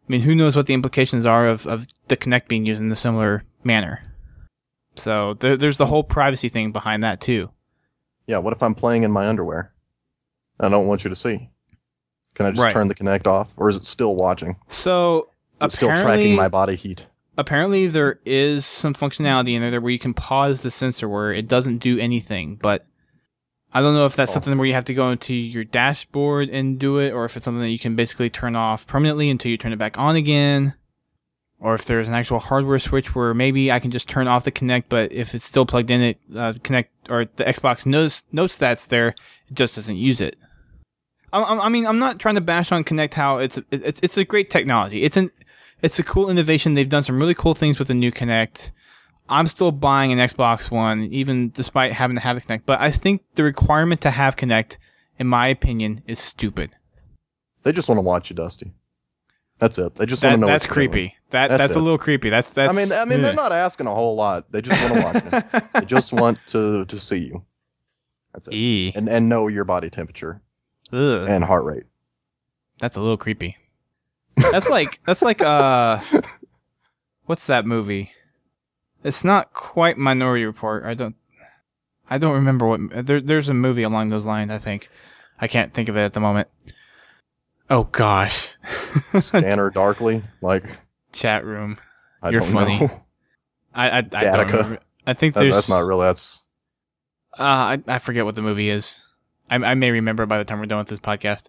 I mean, who knows what the implications are of, of the Kinect being used in a similar manner. So there, there's the whole privacy thing behind that too. Yeah, what if I'm playing in my underwear? I don't want you to see. Can I just Right. turn the Kinect off, or is it still watching? So Is it still apparently, tracking my body heat? apparently there is some functionality in there where you can pause the sensor where it doesn't do anything, but I don't know if that's Oh. something where you have to go into your dashboard and do it, or if it's something that you can basically turn off permanently until you turn it back on again, or if there's an actual hardware switch where maybe I can just turn off the Kinect, but if it's still plugged in, it uh, the Kinect or the Xbox knows notes that's there, it just doesn't use it. I, I I mean, I'm not trying to bash on Kinect how it's it's it's a great technology. It's an it's a cool innovation. They've done some really cool things with the new Kinect. I'm still buying an Xbox One, even despite having to have the Kinect. But I think the requirement to have Kinect, in my opinion, is stupid. They just want to watch you, Dusty. That's it. They just That, want to know. that's what you're doing. creepy. That That's that's, a it. little creepy. That's that's. I mean, I mean, they're ugh. not asking a whole lot. They just want to watch you. They just want to to see you. That's it. Eee. And and know your body temperature Ugh. and heart rate. That's a little creepy. That's like that's like uh, what's that movie? It's not quite Minority Report. I don't, I don't remember what. There, there's a movie along those lines. I think, I can't think of it at the moment. Oh gosh. Scanner darkly, like Chat room. I You're don't funny. know. I I, I don't Gattaca. remember. I think That- there's. that's not real. That's Uh, I I forget what the movie is. I I may remember by the time we're done with this podcast.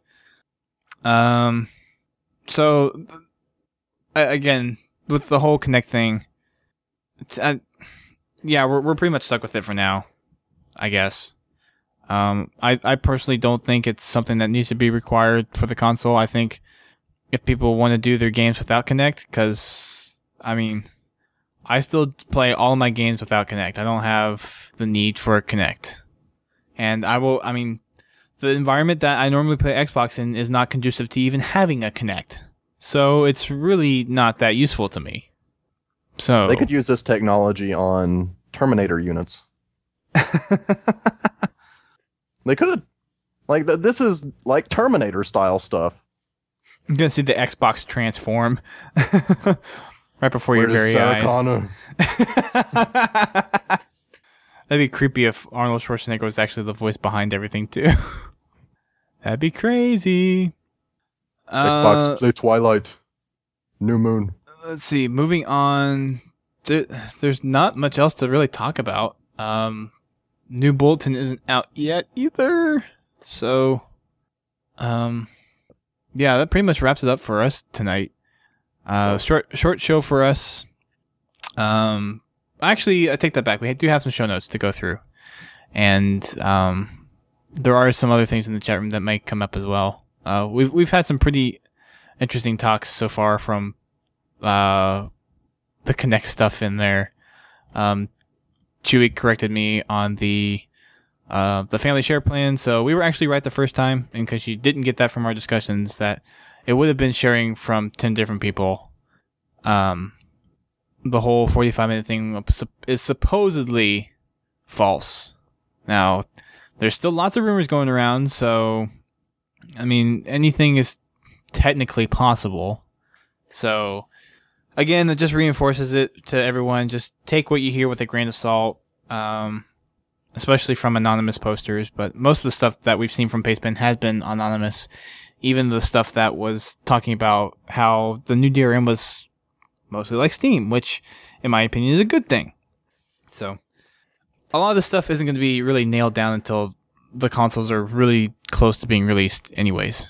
Um, so uh, again, with the whole Kinect thing, it's, uh, yeah, we're we're pretty much stuck with it for now, I guess. Um, I I personally don't think it's something that needs to be required for the console. I think if people want to do their games without Kinect, because I mean, I still play all my games without Kinect. I don't have the need for a Kinect. And I will, I mean, the environment that I normally play Xbox in is not conducive to even having a Kinect. So it's really not that useful to me. So they could use this technology on Terminator units. They could. Like th- this is like Terminator style stuff. I'm going to see the Xbox transform right before Where your does very Sarah eyes. Connor- That'd be creepy if Arnold Schwarzenegger was actually the voice behind everything too. That'd be crazy. Xbox Uh, play Twilight, New Moon. let's see. Moving on. There, there's not much else to really talk about. Um, New Bulletin isn't out yet either. So, um, yeah, that pretty much wraps it up for us tonight. Uh, short short show for us. Um, actually, I take that back. We do have some show notes to go through, and um, there are some other things in the chat room that might come up as well. Uh, we've we've had some pretty interesting talks so far from uh the Kinect stuff in there. Um, Chewy corrected me on the uh the family share plan, so we were actually right the first time, and because you didn't get that from our discussions, that it would have been sharing from ten different people. Um, the whole forty-five minute thing is supposedly false. Now, there's still lots of rumors going around, so I mean, anything is technically possible. So, again, it just reinforces it to everyone. Just take what you hear with a grain of salt, um, especially from anonymous posters. But most of the stuff that we've seen from Pastebin has been anonymous. Even the stuff that was talking about how the new D R M was mostly like Steam, which, in my opinion, is a good thing. So, a lot of this stuff isn't going to be really nailed down until the consoles are really close to being released anyways.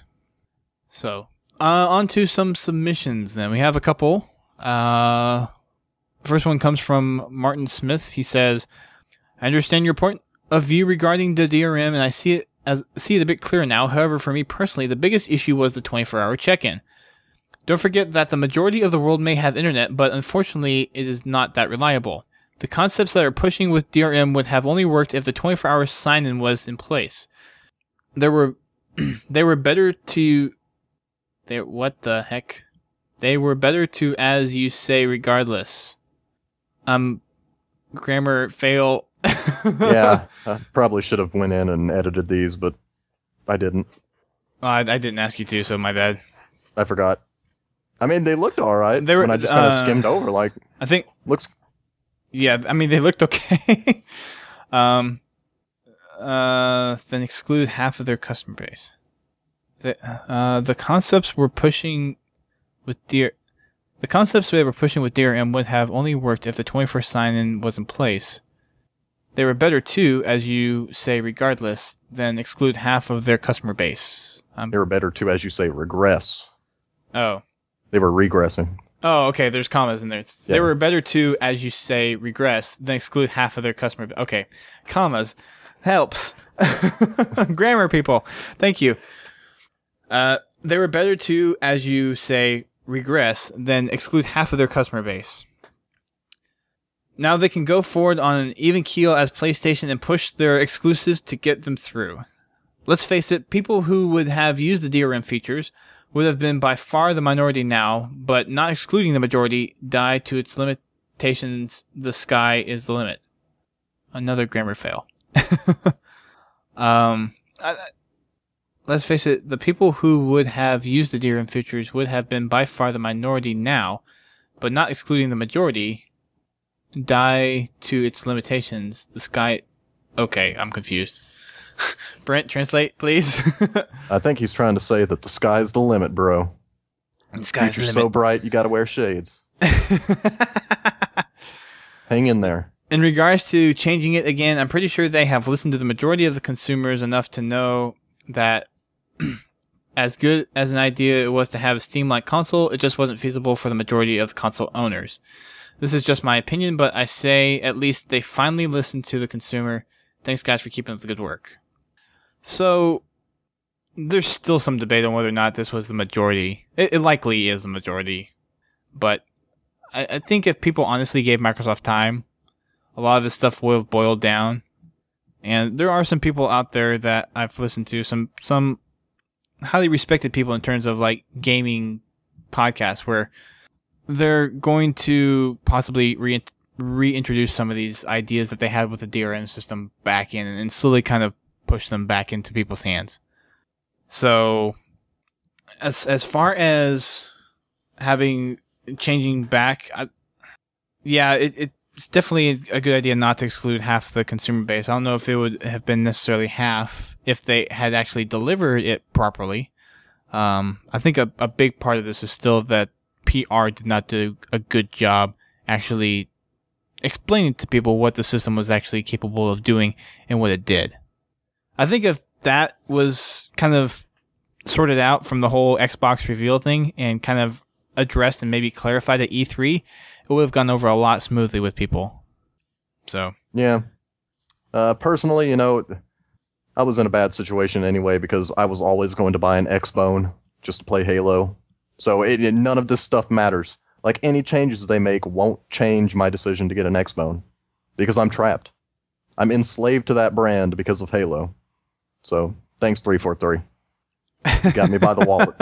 So, uh, on to some submissions then. We have a couple. Uh, first one comes from Martin Smith. He says, I understand your point of view regarding the D R M, and I see it as see it a bit clearer now. However, for me personally, the biggest issue was the twenty-four hour check-in. Don't forget that the majority of the world may have internet, but unfortunately, it is not that reliable. The concepts that are pushing with D R M would have only worked if the twenty-four hour sign-in was in place. There were, they were better to, they what the heck? They were better to, as you say, regardless. Um, grammar fail. Yeah, I probably should have went in and edited these, but I didn't. Oh, I, I didn't ask you to, so my bad. I forgot. I mean, they looked all right They were, when I just kind of uh, skimmed over. Like, I think, looks. yeah, I mean, they looked okay. um, uh, then exclude half of their customer base. The, uh, the concepts were pushing with D R The concepts they were pushing with D R M would have only worked if the twenty-first sign-in was in place. They were better too, as you say, regardless, than exclude half of their customer base. Um, They were better to, as you say, regress. oh. They were regressing. Oh, okay, there's commas in there. Yeah. They were better to, as you say, regress, than exclude half of their customer base. Okay, commas. Helps. Grammar people. Thank you. Uh, they were better to, as you say, regress, then exclude half of their customer base. Now they can go forward on an even keel as PlayStation and push their exclusives to get them through. Let's face it, people who would have used the D R M features would have been by far the minority now, but not excluding the majority die to its limitations. The sky is the limit. Another grammar fail. um, I, Let's face it, the people who would have used the D R M features would have been by far the minority now, but not excluding the majority, die to its limitations. The sky... Okay, I'm confused. Brent, translate, please. I think he's trying to say that the sky's the limit, bro. The sky's the Future's limit. so bright, you gotta wear shades. Hang in there. In regards to changing it again, I'm pretty sure they have listened to the majority of the consumers enough to know that as good as an idea it was to have a Steam-like console, it just wasn't feasible for the majority of the console owners. This is just my opinion, but I say at least they finally listened to the consumer. Thanks, guys, for keeping up the good work. So, there's still some debate on whether or not this was the majority. It, it likely is the majority, but I, I think if people honestly gave Microsoft time, a lot of this stuff would have boiled down. And there are some people out there that I've listened to, some some highly respected people in terms of like gaming podcasts, where they're going to possibly re- reintroduce some of these ideas that they had with the D R M system back in and slowly kind of push them back into people's hands. So as as far as having changing back, I, yeah, it, it it's definitely a good idea not to exclude half the consumer base. I don't know if it would have been necessarily half if they had actually delivered it properly. Um, I think a, a big part of this is still that P R did not do a good job actually explaining to people what the system was actually capable of doing and what it did. I think if that was kind of sorted out from the whole Xbox reveal thing and kind of addressed and maybe clarified at E three, it would have gone over a lot smoothly with people. So Yeah. Uh, personally, you know, I was in a bad situation anyway because I was always going to buy an Xbone just to play Halo. So it, it, none of this stuff matters. Like, any changes they make won't change my decision to get an Xbone because I'm trapped. I'm enslaved to that brand because of Halo. So, thanks three forty-three. You got me by the wallet.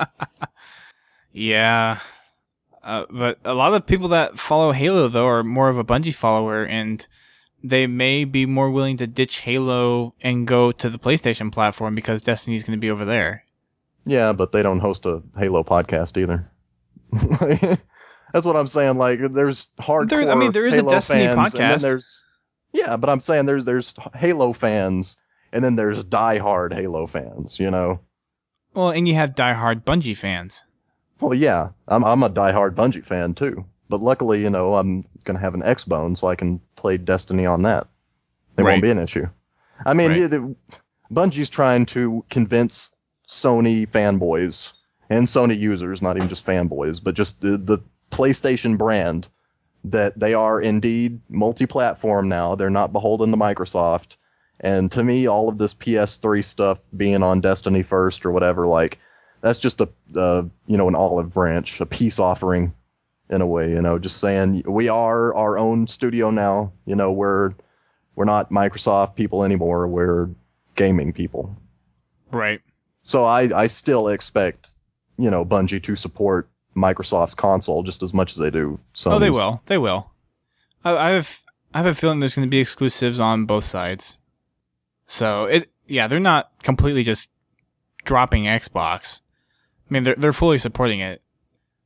Yeah. Uh, but a lot of people that follow Halo, though, are more of a Bungie follower, and they may be more willing to ditch Halo and go to the PlayStation platform because Destiny's going to be over there. Yeah, but they don't host a Halo podcast either. That's what I'm saying. Like, there's hardcore There- I mean, there is a Halo Destiny fans, and then podcast. there's yeah, but I'm saying there's there's Halo fans, and then there's diehard Halo fans. You know. Well, and you have diehard Bungie fans. Well, yeah, I'm I'm a diehard Bungie fan too. But luckily, you know, I'm gonna have an Xbone, so I can play Destiny on that. It Right. won't be an issue. I mean, Right. yeah, the- Bungie's trying to convince Sony fanboys and Sony users, not even just fanboys, but just the, the PlayStation brand, that they are indeed multi-platform now. They're not beholden to Microsoft. And to me, all of this P S three stuff being on Destiny first or whatever, like, that's just a, uh, you know, an olive branch, a peace offering in a way, you know, just saying we are our own studio now. You know, we're, we're not Microsoft people anymore. We're gaming people. Right. So I, I still expect, you know, Bungie to support Microsoft's console just as much as they do Sony's. Oh, they will. They will. I, I have I have a feeling there's going to be exclusives on both sides. So it yeah, they're not completely just dropping Xbox. I mean, they're they're fully supporting it.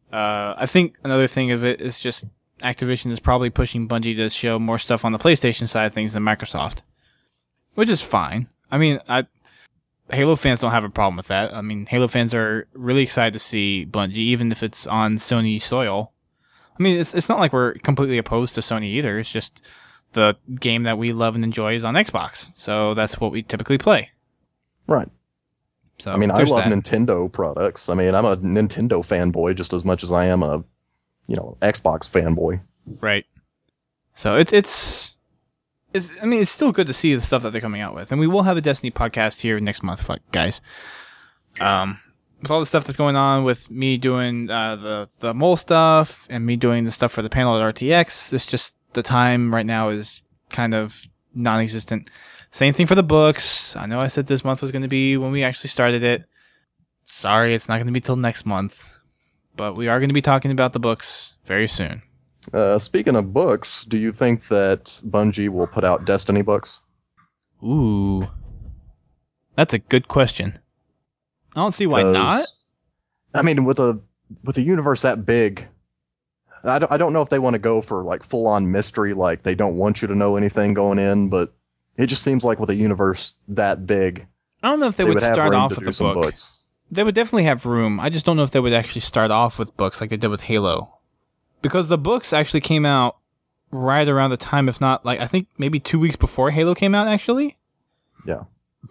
Uh, I think another thing of it is just Activision is probably pushing Bungie to show more stuff on the PlayStation side of things than Microsoft, which is fine. I mean, I, Halo fans don't have a problem with that. I mean, Halo fans are really excited to see Bungie, even if it's on Sony soil. I mean, it's it's not like we're completely opposed to Sony either. It's just the game that we love and enjoy is on Xbox, so that's what we typically play. Right. So I mean, I love that. Nintendo products. I mean, I'm a Nintendo fanboy just as much as I am a, you know, Xbox fanboy. Right. So it's it's it's. I mean, it's still good to see the stuff that they're coming out with, and we will have a Destiny podcast here next month, guys. Um, with all the stuff that's going on with me doing uh, the the mole stuff and me doing the stuff for the panel at R T X, it's just the time right now is kind of non-existent. Same thing for the books. I know I said this month was going to be when we actually started it. Sorry, it's not going to be till next month. But we are going to be talking about the books very soon. Uh, speaking of books, do you think that Bungie will put out Destiny books? Ooh. That's a good question. I don't see why not. I mean, with a with a universe that big, I don't, I don't know if they want to go for like full-on mystery, like they don't want you to know anything going in, but it just seems like with a universe that big, I don't know if they, they would, would have start room off to with do a some book. books. They would definitely have room. I just don't know if they would actually start off with books like they did with Halo. Because the books actually came out right around the time, if not, like, I think maybe two weeks before Halo came out, actually. Yeah.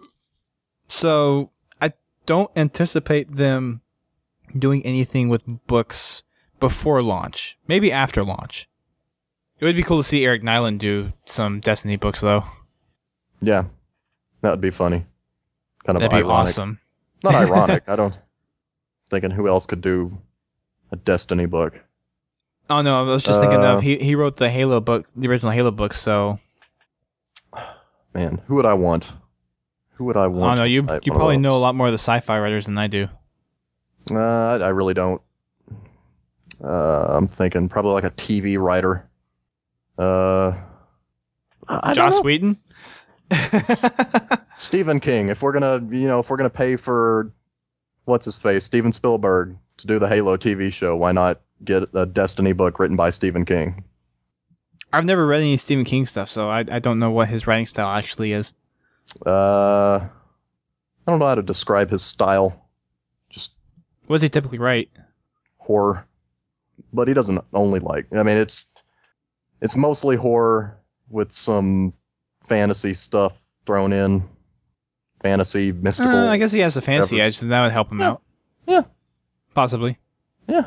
So, I don't anticipate them doing anything with books before launch. Maybe after launch. It would be cool to see Eric Nyland do some Destiny books, though. Yeah. That would be funny. Kind of That'd be ironic. awesome. Not ironic. I don't... Thinking who else could do a Destiny book. Oh, no, I was just thinking Uh, of... He, he wrote the Halo book, the original Halo book, so... Man, who would I want? Who would I Oh, want? no, you, to write you one of probably know a those? lot more of the sci-fi writers than I do. Uh, I, I really don't. Uh, I'm thinking probably like a T V writer. Uh, I Joss don't know. Whedon? Stephen King. If we're gonna, you know, if we're gonna pay for what's his face, Steven Spielberg, to do the Halo T V show, why not get a Destiny book written by Stephen King? I've never read any Stephen King stuff, so I I don't know what his writing style actually is. Uh, I don't know how to describe his style. Just What does he typically write? horror, but he doesn't only like. I mean, it's it's mostly horror with some fantasy stuff thrown in. Fantasy, mystical. Uh, I guess he has a fancy whatever. edge, so that would help him Yeah. out. Yeah. Possibly. Yeah.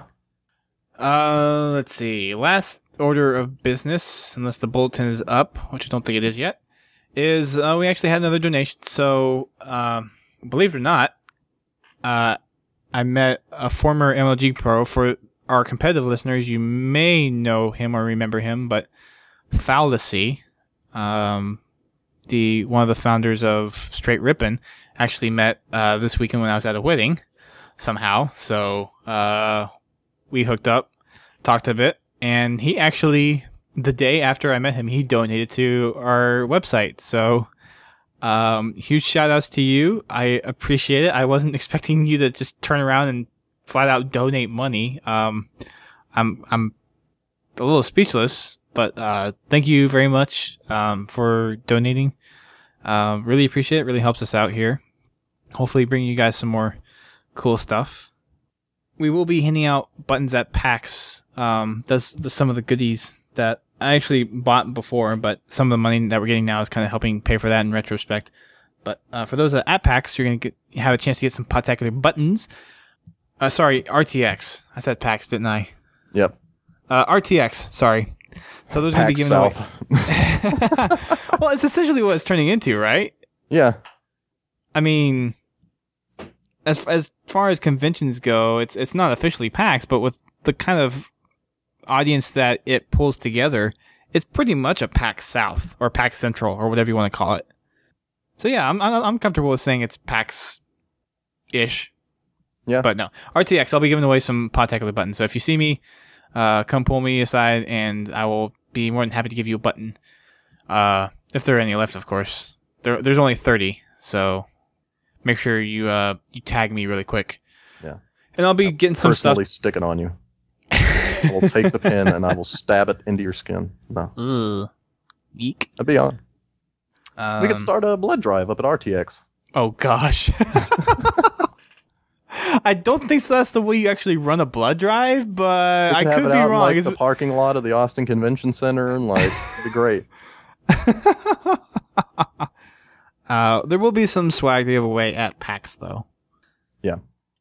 Uh, let's see. Last order of business, unless the bulletin is up, which I don't think it is yet, is uh, we actually had another donation. So, um, believe it or not, uh, I met a former M L G pro. For our competitive listeners, you may know him or remember him, but Fallacy, um, the one of the founders of Straight Rippin', actually met uh, this weekend when I was at a wedding somehow. So uh, we hooked up, talked a bit, and he actually, the day after I met him, he donated to our website. So um, huge shout outs to you. I appreciate it. I wasn't expecting you to just turn around and flat out donate money. Um, I'm I'm a little speechless, but uh, thank you very much um, for donating. Uh, really appreciate it. Really helps us out here. Hopefully bring you guys some more cool stuff. We will be handing out buttons at PAX. Um, that's the, some of the goodies that I actually bought before, but some of the money that we're getting now is kind of helping pay for that in retrospect. But uh, for those at PAX, you're going to have a chance to get some Podtacular buttons. Uh, sorry, R T X. I said PAX, didn't I? Yep. Uh, R T X, sorry. So those are going to be given South. away. Well, it's essentially what it's turning into, right? Yeah. I mean, as as far as conventions go, it's it's not officially PAX, but with the kind of audience that it pulls together, it's pretty much a PAX South or PAX Central or whatever you want to call it. So yeah, I'm I'm, I'm comfortable with saying it's PAX-ish. Yeah. But no, R T X. I'll be giving away some Podtacular buttons. So if you see me, uh, come pull me aside, and I will be more than happy to give you a button. Uh, if there are any left, of course. There, there's only thirty, so make sure you uh you tag me really quick. Yeah. And I'll be getting some stuff. Personally sticking on you. I will take the pen and I will stab it into your skin. No. Ugh. Eek. I'd be on. Um, We could start a blood drive up at R T X. Oh, gosh. I don't think so that's the way you actually run a blood drive, but I We could have it be out wrong. in, like, It's- the parking lot of the Austin Convention Center, and like, it'd be great. uh, there will be some swag to give away at PAX, though. Yeah.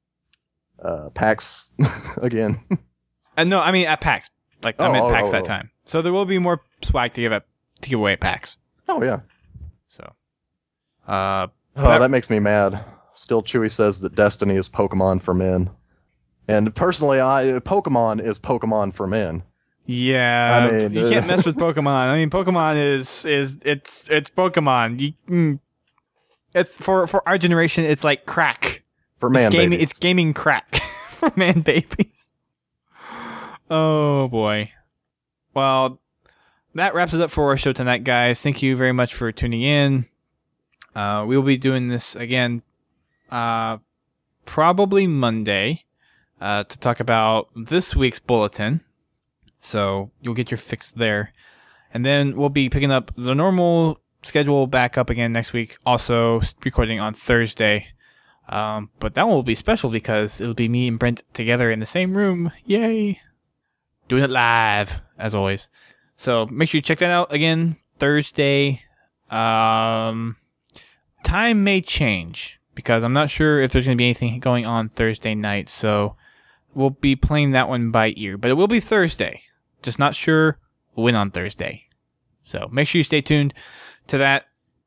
Uh, PAX again. Uh, no, I mean at PAX. Like, I Oh, meant oh, PAX oh, that oh. time. So there will be more swag to give up to give away at PAX. Oh yeah. So, uh, Oh, That- that makes me mad. Still, Chewy says that Destiny is Pokemon for men. And personally, I Pokemon is Pokemon for men. yeah, I mean, you uh, can't mess with Pokemon. I mean, Pokemon is is it's it's Pokemon. You, mm, it's for for our generation. It's like crack. For man it's gaming. babies. It's gaming crack for man babies. Oh boy. Well, that wraps it up for our show tonight, guys. Thank you very much for tuning in. Uh, we will be doing this again, uh, probably Monday, uh, to talk about this week's bulletin. So you'll get your fix there. And then we'll be picking up the normal schedule back up again next week. Also recording on Thursday. Um, but that one will be special because it'll be me and Brent together in the same room. Yay! Doing it live, as always. So make sure you check that out again Thursday. Um, time may change because I'm not sure if there's going to be anything going on Thursday night. So we'll be playing that one by ear. But it will be Thursday. Just not sure when on Thursday. So make sure you stay tuned to that.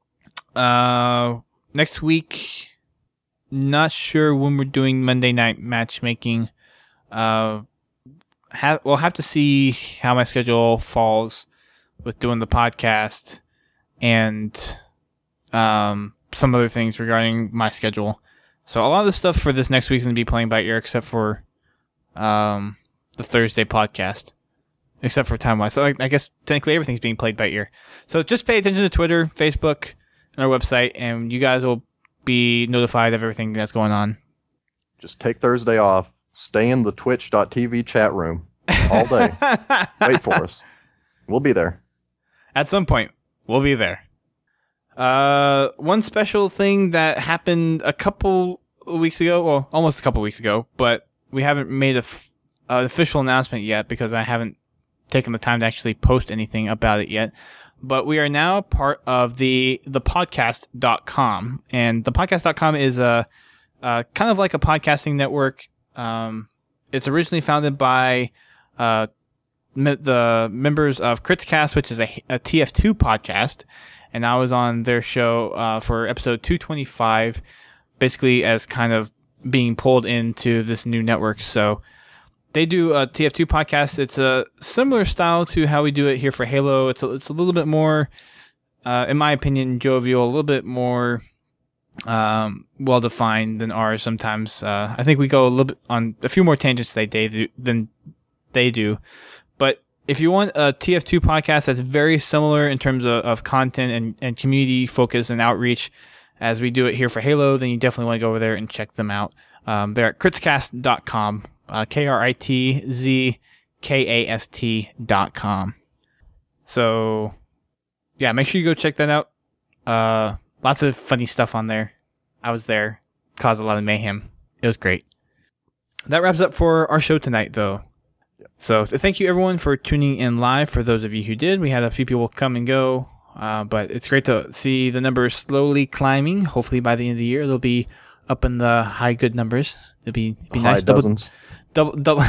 Uh, next week, not sure when we're doing Monday night matchmaking. Uh, have, we'll have to see how my schedule falls with doing the podcast and um, some other things regarding my schedule. So a lot of the stuff for this next week is going to be playing by ear, except for um, the Thursday podcast, except for time-wise. So I, I guess technically everything's being played by ear. So just pay attention to Twitter, Facebook, and our website, and you guys will be notified of everything that's going on. Just take Thursday off. Stay in the twitch dot t v chat room all day. Wait for us. We'll be there. At some point, we'll be there. Uh, one special thing that happened a couple weeks ago, well, almost a couple weeks ago, but we haven't made a f- an official announcement yet because I haven't taken the time to actually post anything about it yet. But we are now part of the the podcast dot com, and the podcast dot com is a, a kind of like a podcasting network. Um, it's originally founded by uh, me- the members of Critscast, which is a, a T F two podcast, and I was on their show uh, for episode two twenty-five, basically as kind of being pulled into this new network. So they do a T F two podcast. It's a similar style to how we do it here for Halo. It's a, it's a little bit more, uh, in my opinion, jovial, a little bit more um, well-defined than ours sometimes. Uh, I think we go a little bit on a few more tangents they do, than they do. But if you want a T F two podcast that's very similar in terms of, of content and, and community focus and outreach as we do it here for Halo, then you definitely want to go over there and check them out. Um, they're at critscast dot com. Uh, K R I T Z K A S T dot com. So, yeah, make sure you go check that out. Uh, lots of funny stuff on there. I was there. Caused a lot of mayhem. It was great. That wraps up for our show tonight, though. Yep. So, th- thank you, everyone, for tuning in live. For those of you who did, we had a few people come and go. Uh, but it's great to see the numbers slowly climbing. Hopefully, by the end of the year, they'll be up in the high good numbers. It'll be, be High nice. Double, dozens. double, double,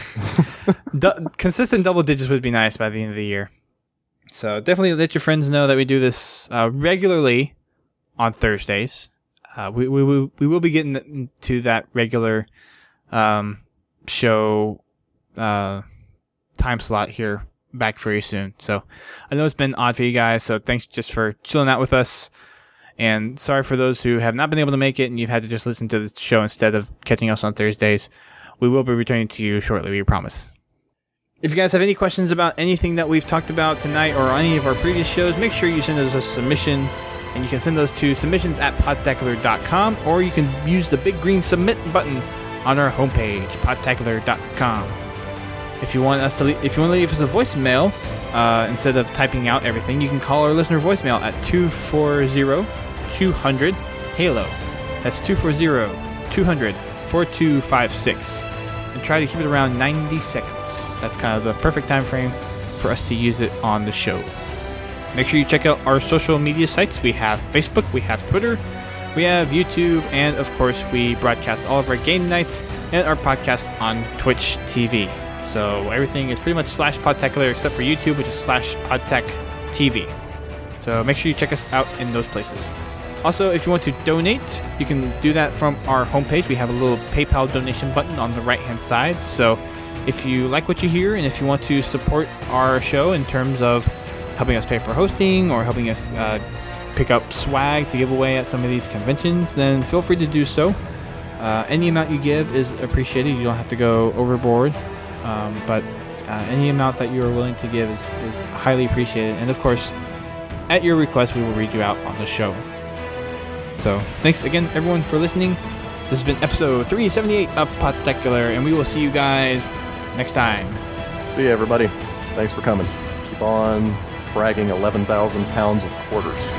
du- consistent double digits would be nice by the end of the year. So definitely let your friends know that we do this uh, regularly on Thursdays. Uh, we, we we we will be getting to that regular um, show uh, time slot here back very soon. So I know it's been odd for you guys. So thanks just for chilling out with us. And sorry for those who have not been able to make it and you've had to just listen to the show instead of catching us on Thursdays. We will be returning to you shortly, we promise. If you guys have any questions about anything that we've talked about tonight or any of our previous shows, make sure you send us a submission. And you can send those to submissions at podtacular dot com, or you can use the big green submit button on our homepage, podtacular dot com. If you want us to, le- if you want to leave us a voicemail uh, instead of typing out everything, you can call our listener voicemail at two four zero, two hundred, HALO. That's two four zero, two hundred, four two five six. And try to keep it around ninety seconds. That's kind of the perfect time frame for us to use it on the show. Make sure you check out our social media sites. We have Facebook, we have Twitter, we have YouTube, and of course we broadcast all of our game nights and our podcasts on Twitch T V. So everything is pretty much slash Podtacular except for YouTube, which is slash Podtech T V. So make sure you check us out in those places. Also, if you want to donate, you can do that from our homepage. We have a little PayPal donation button on the right-hand side. So if you like what you hear and if you want to support our show in terms of helping us pay for hosting or helping us uh, pick up swag to give away at some of these conventions, then feel free to do so. Uh, any amount you give is appreciated. You don't have to go overboard. Um, but uh, any amount that you are willing to give is, is highly appreciated. And of course, at your request, we will read you out on the show. So thanks again, everyone, for listening. This has been episode three seventy-eight of Podtacular, and we will see you guys next time. See you, everybody. Thanks for coming. Keep on fragging eleven thousand pounds of quarters.